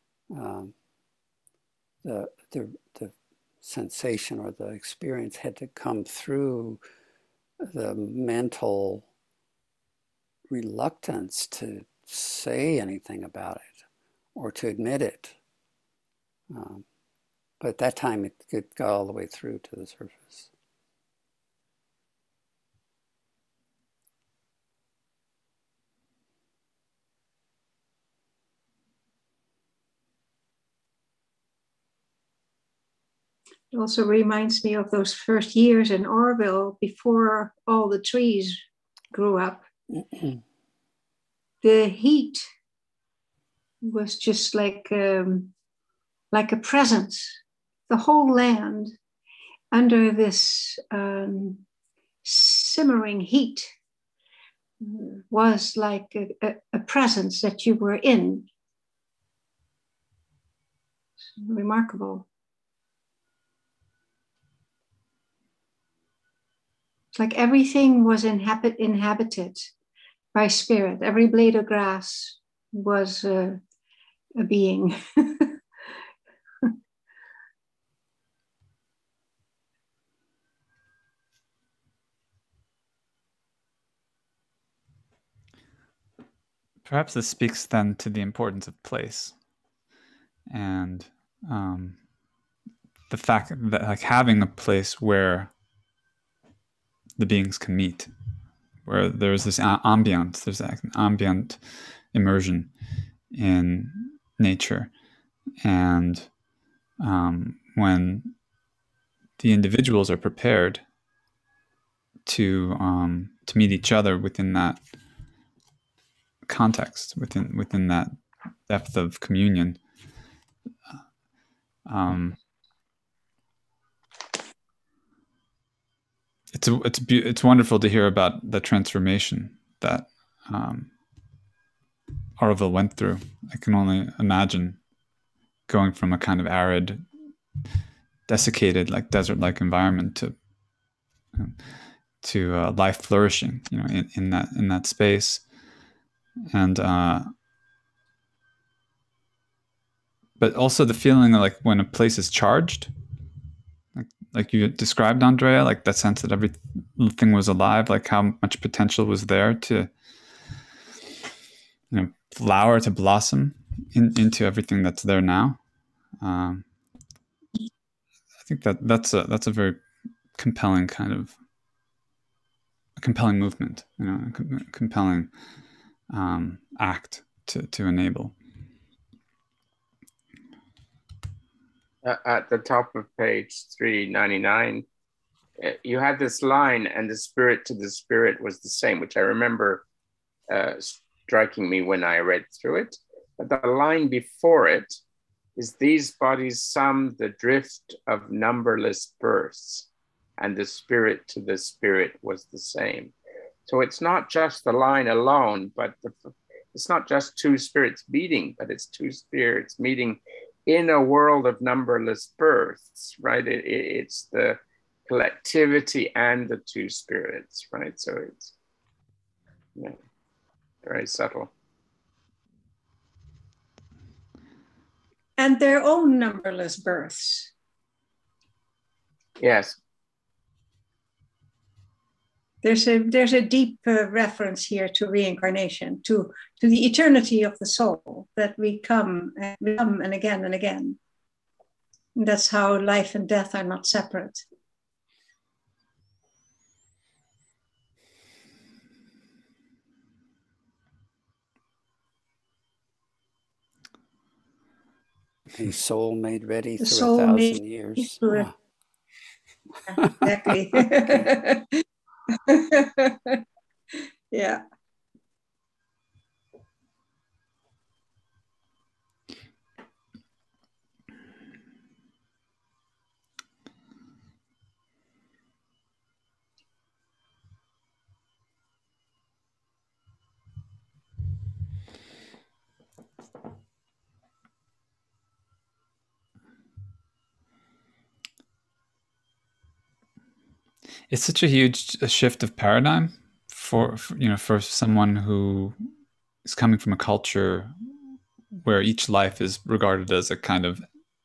the sensation or the experience had to come through the mental reluctance to say anything about it or to admit it. But at that time, it got all the way through to the surface. It also reminds me of those first years in Orville before all the trees grew up. The heat was just like a presence. The whole land under this simmering heat was like a presence that you were in. It's remarkable. It's like everything was inhabited by spirit. Every blade of grass was a being. perhaps this speaks then to the importance of place, and the fact that like having a place where the beings can meet, where there's this ambience, there's like an ambient immersion in nature, and when the individuals are prepared to meet each other within that context, within that depth of communion, it's wonderful to hear about the transformation that Auroville went through. I can only imagine going from a kind of arid, desiccated, like desert-like environment to to life flourishing, in that space. And but also the feeling of like when a place is charged, like you described, Andrea, like that sense that everything was alive, like how much potential was there to flower, to blossom into everything that's there now. I think that's a very compelling compelling movement, a compelling act to enable. At the top of page 399, you had this line, and the spirit to the spirit was the same, which I remember striking me when I read through it. But the line before it is, these bodies sum the drift of numberless births, and the spirit to the spirit was the same. So it's not just the line alone, but it's not just two spirits meeting, but it's two spirits meeting in a world of numberless births, right? It's the collectivity and the two spirits, right? So it's very subtle. And their own numberless births. Yes. There's a deep reference here to reincarnation, to the eternity of the soul, that we come and again and again. And that's how life and death are not separate. A soul made ready through 1,000 years. Exactly. Yeah. It's such a huge shift of paradigm for someone who is coming from a culture where each life is regarded as a kind of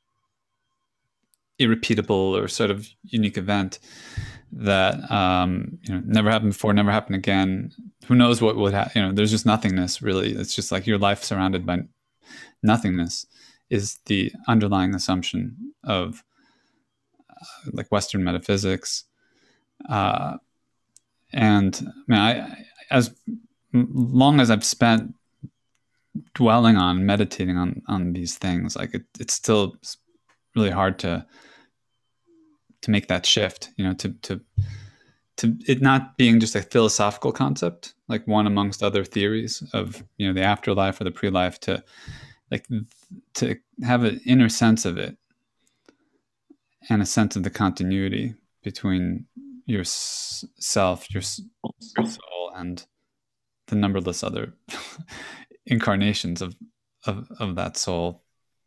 irrepeatable or sort of unique event that never happened before, never happen again. Who knows what would happen? There's just nothingness, really. It's just like your life surrounded by nothingness is the underlying assumption of like Western metaphysics. And as long as I've spent dwelling on, meditating on these things, like it's still really hard to make that shift, to it not being just a philosophical concept, like one amongst other theories of, the afterlife or the pre-life, to have an inner sense of it and a sense of the continuity between your self, your soul, and the numberless other incarnations of that soul.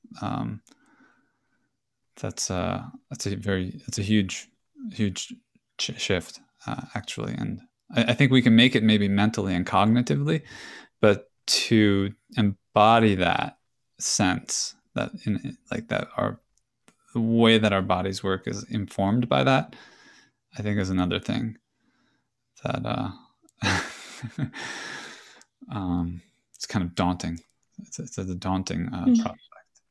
That's a huge shift, actually, and I think we can make it maybe mentally and cognitively, but to embody that sense, that the way that our bodies work is informed by that, I think is another thing that it's kind of daunting. It's a daunting prospect.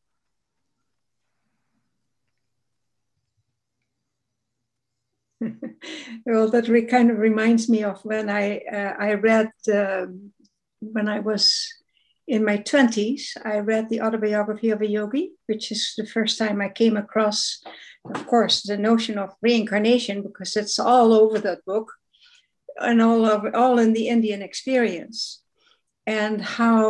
Well, that kind of reminds me of when I read, when I was in my 20s, I read the autobiography of a yogi, which is the first time I came across, of course, the notion of reincarnation, because it's all over that book and all in the Indian experience, and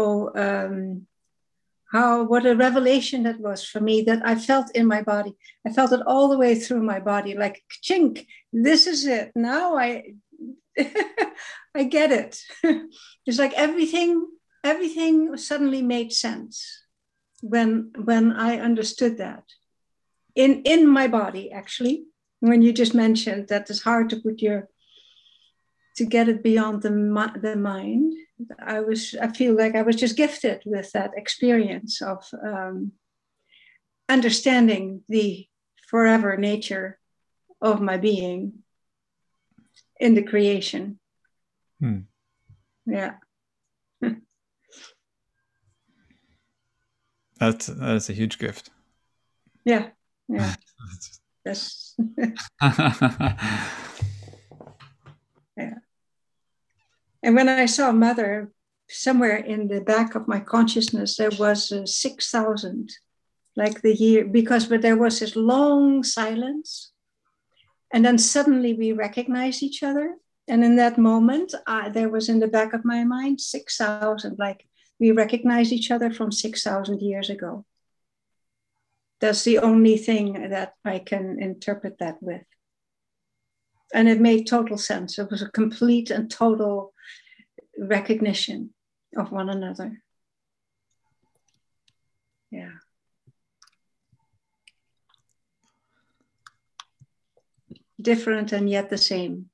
what a revelation that was for me, that I felt in my body. I felt it all the way through my body, like chink. This is it. Now I get it. It's like everything suddenly made sense when I understood that in my body, actually. when you just mentioned that it's hard to to get it beyond the mind. I feel like I was just gifted with that experience of understanding the forever nature of my being in the creation. Yeah. That's a huge gift. Yeah. That's yeah. And when I saw Mother, somewhere in the back of my consciousness, there was 6,000, like the year, but there was this long silence. And then suddenly we recognized each other. And in that moment, there was in the back of my mind 6,000, like we recognized each other from 6,000 years ago. That's the only thing that I can interpret that with. And it made total sense. It was a complete and total recognition of one another. Yeah. Different and yet the same.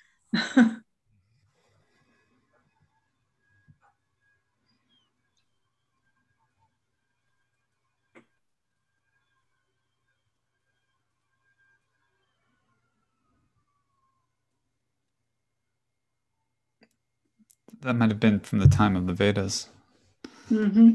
That might have been from the time of the Vedas. Mm-hmm.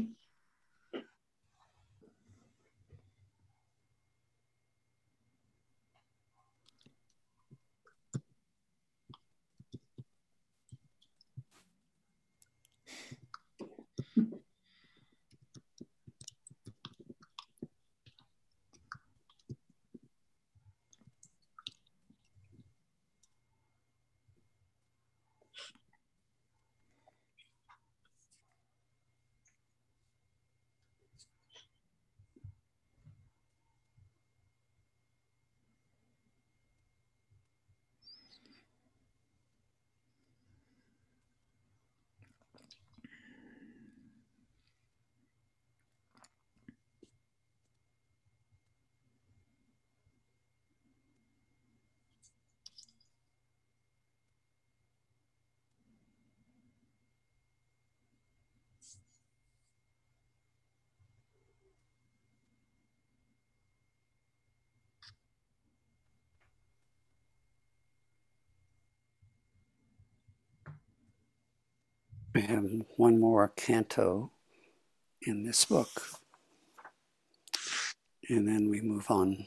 We have one more canto in this book, and then we move on.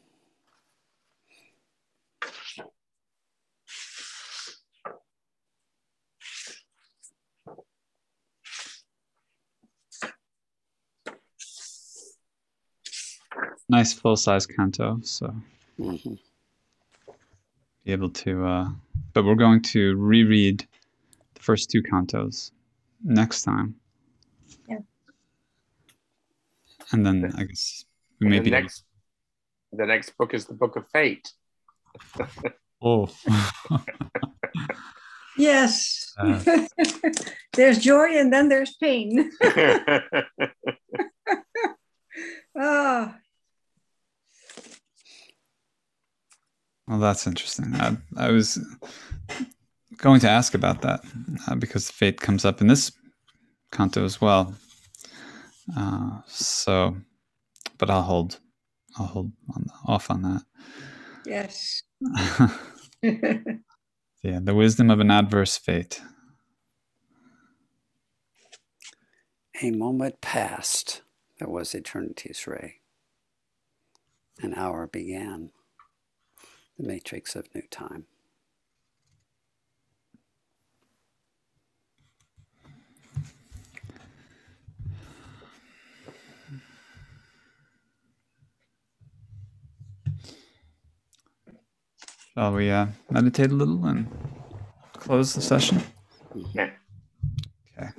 Nice full-size canto, so Mm-hmm. be able to. But we're going to reread the first two cantos next time. Yeah. And then I guess we And maybe the next book is the Book of Fate. Oh. Yes. There's joy and then there's pain. Oh. Well, that's interesting. I was going to ask about that because fate comes up in this canto as well. But I'll hold off on that. Yes. Yeah, the wisdom of an adverse fate. A moment passed, there was eternity's ray. An hour began, the matrix of new time. Shall we meditate a little and close the session? Yeah. Okay.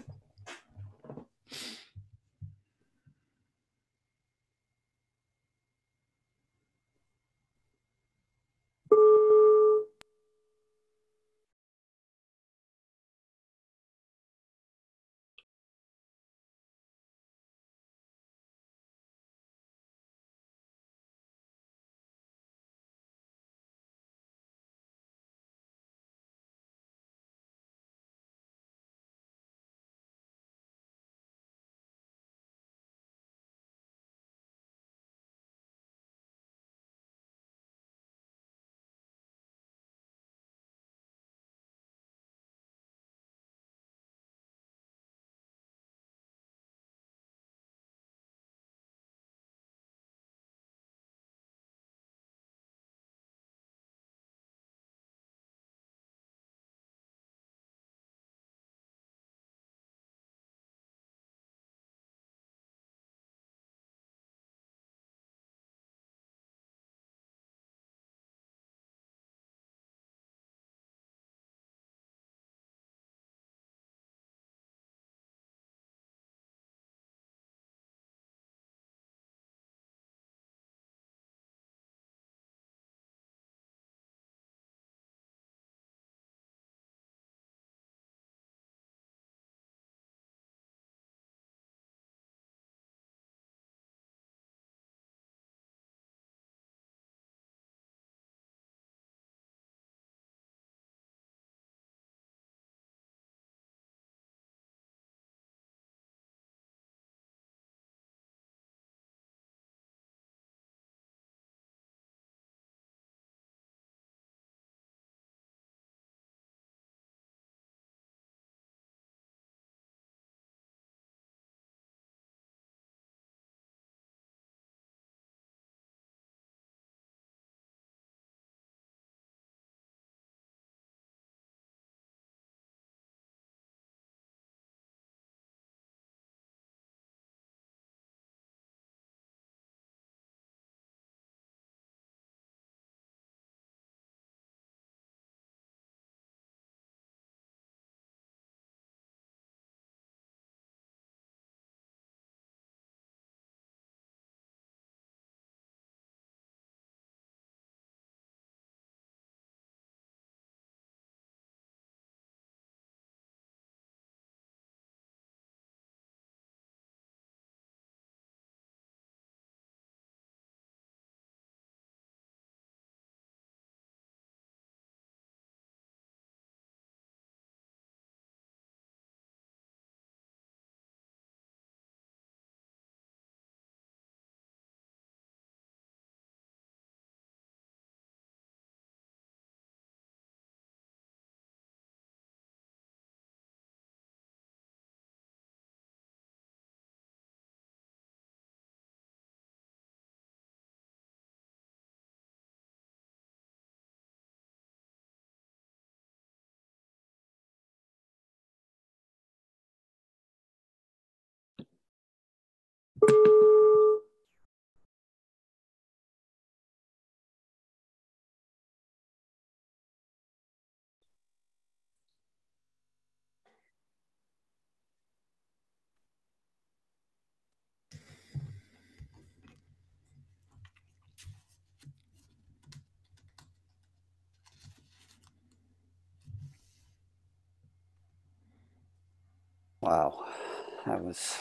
Wow, that was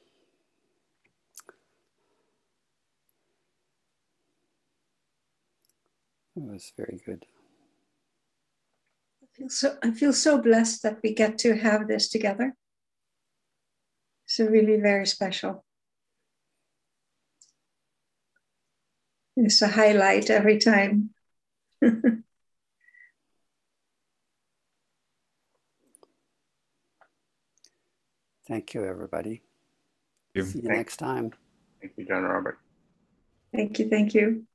very good. I feel so blessed that we get to have this together. It's really very special. It's a highlight every time. Thank you, everybody. Thank you. See you next time. Thank you, John Robert. Thank you. Thank you.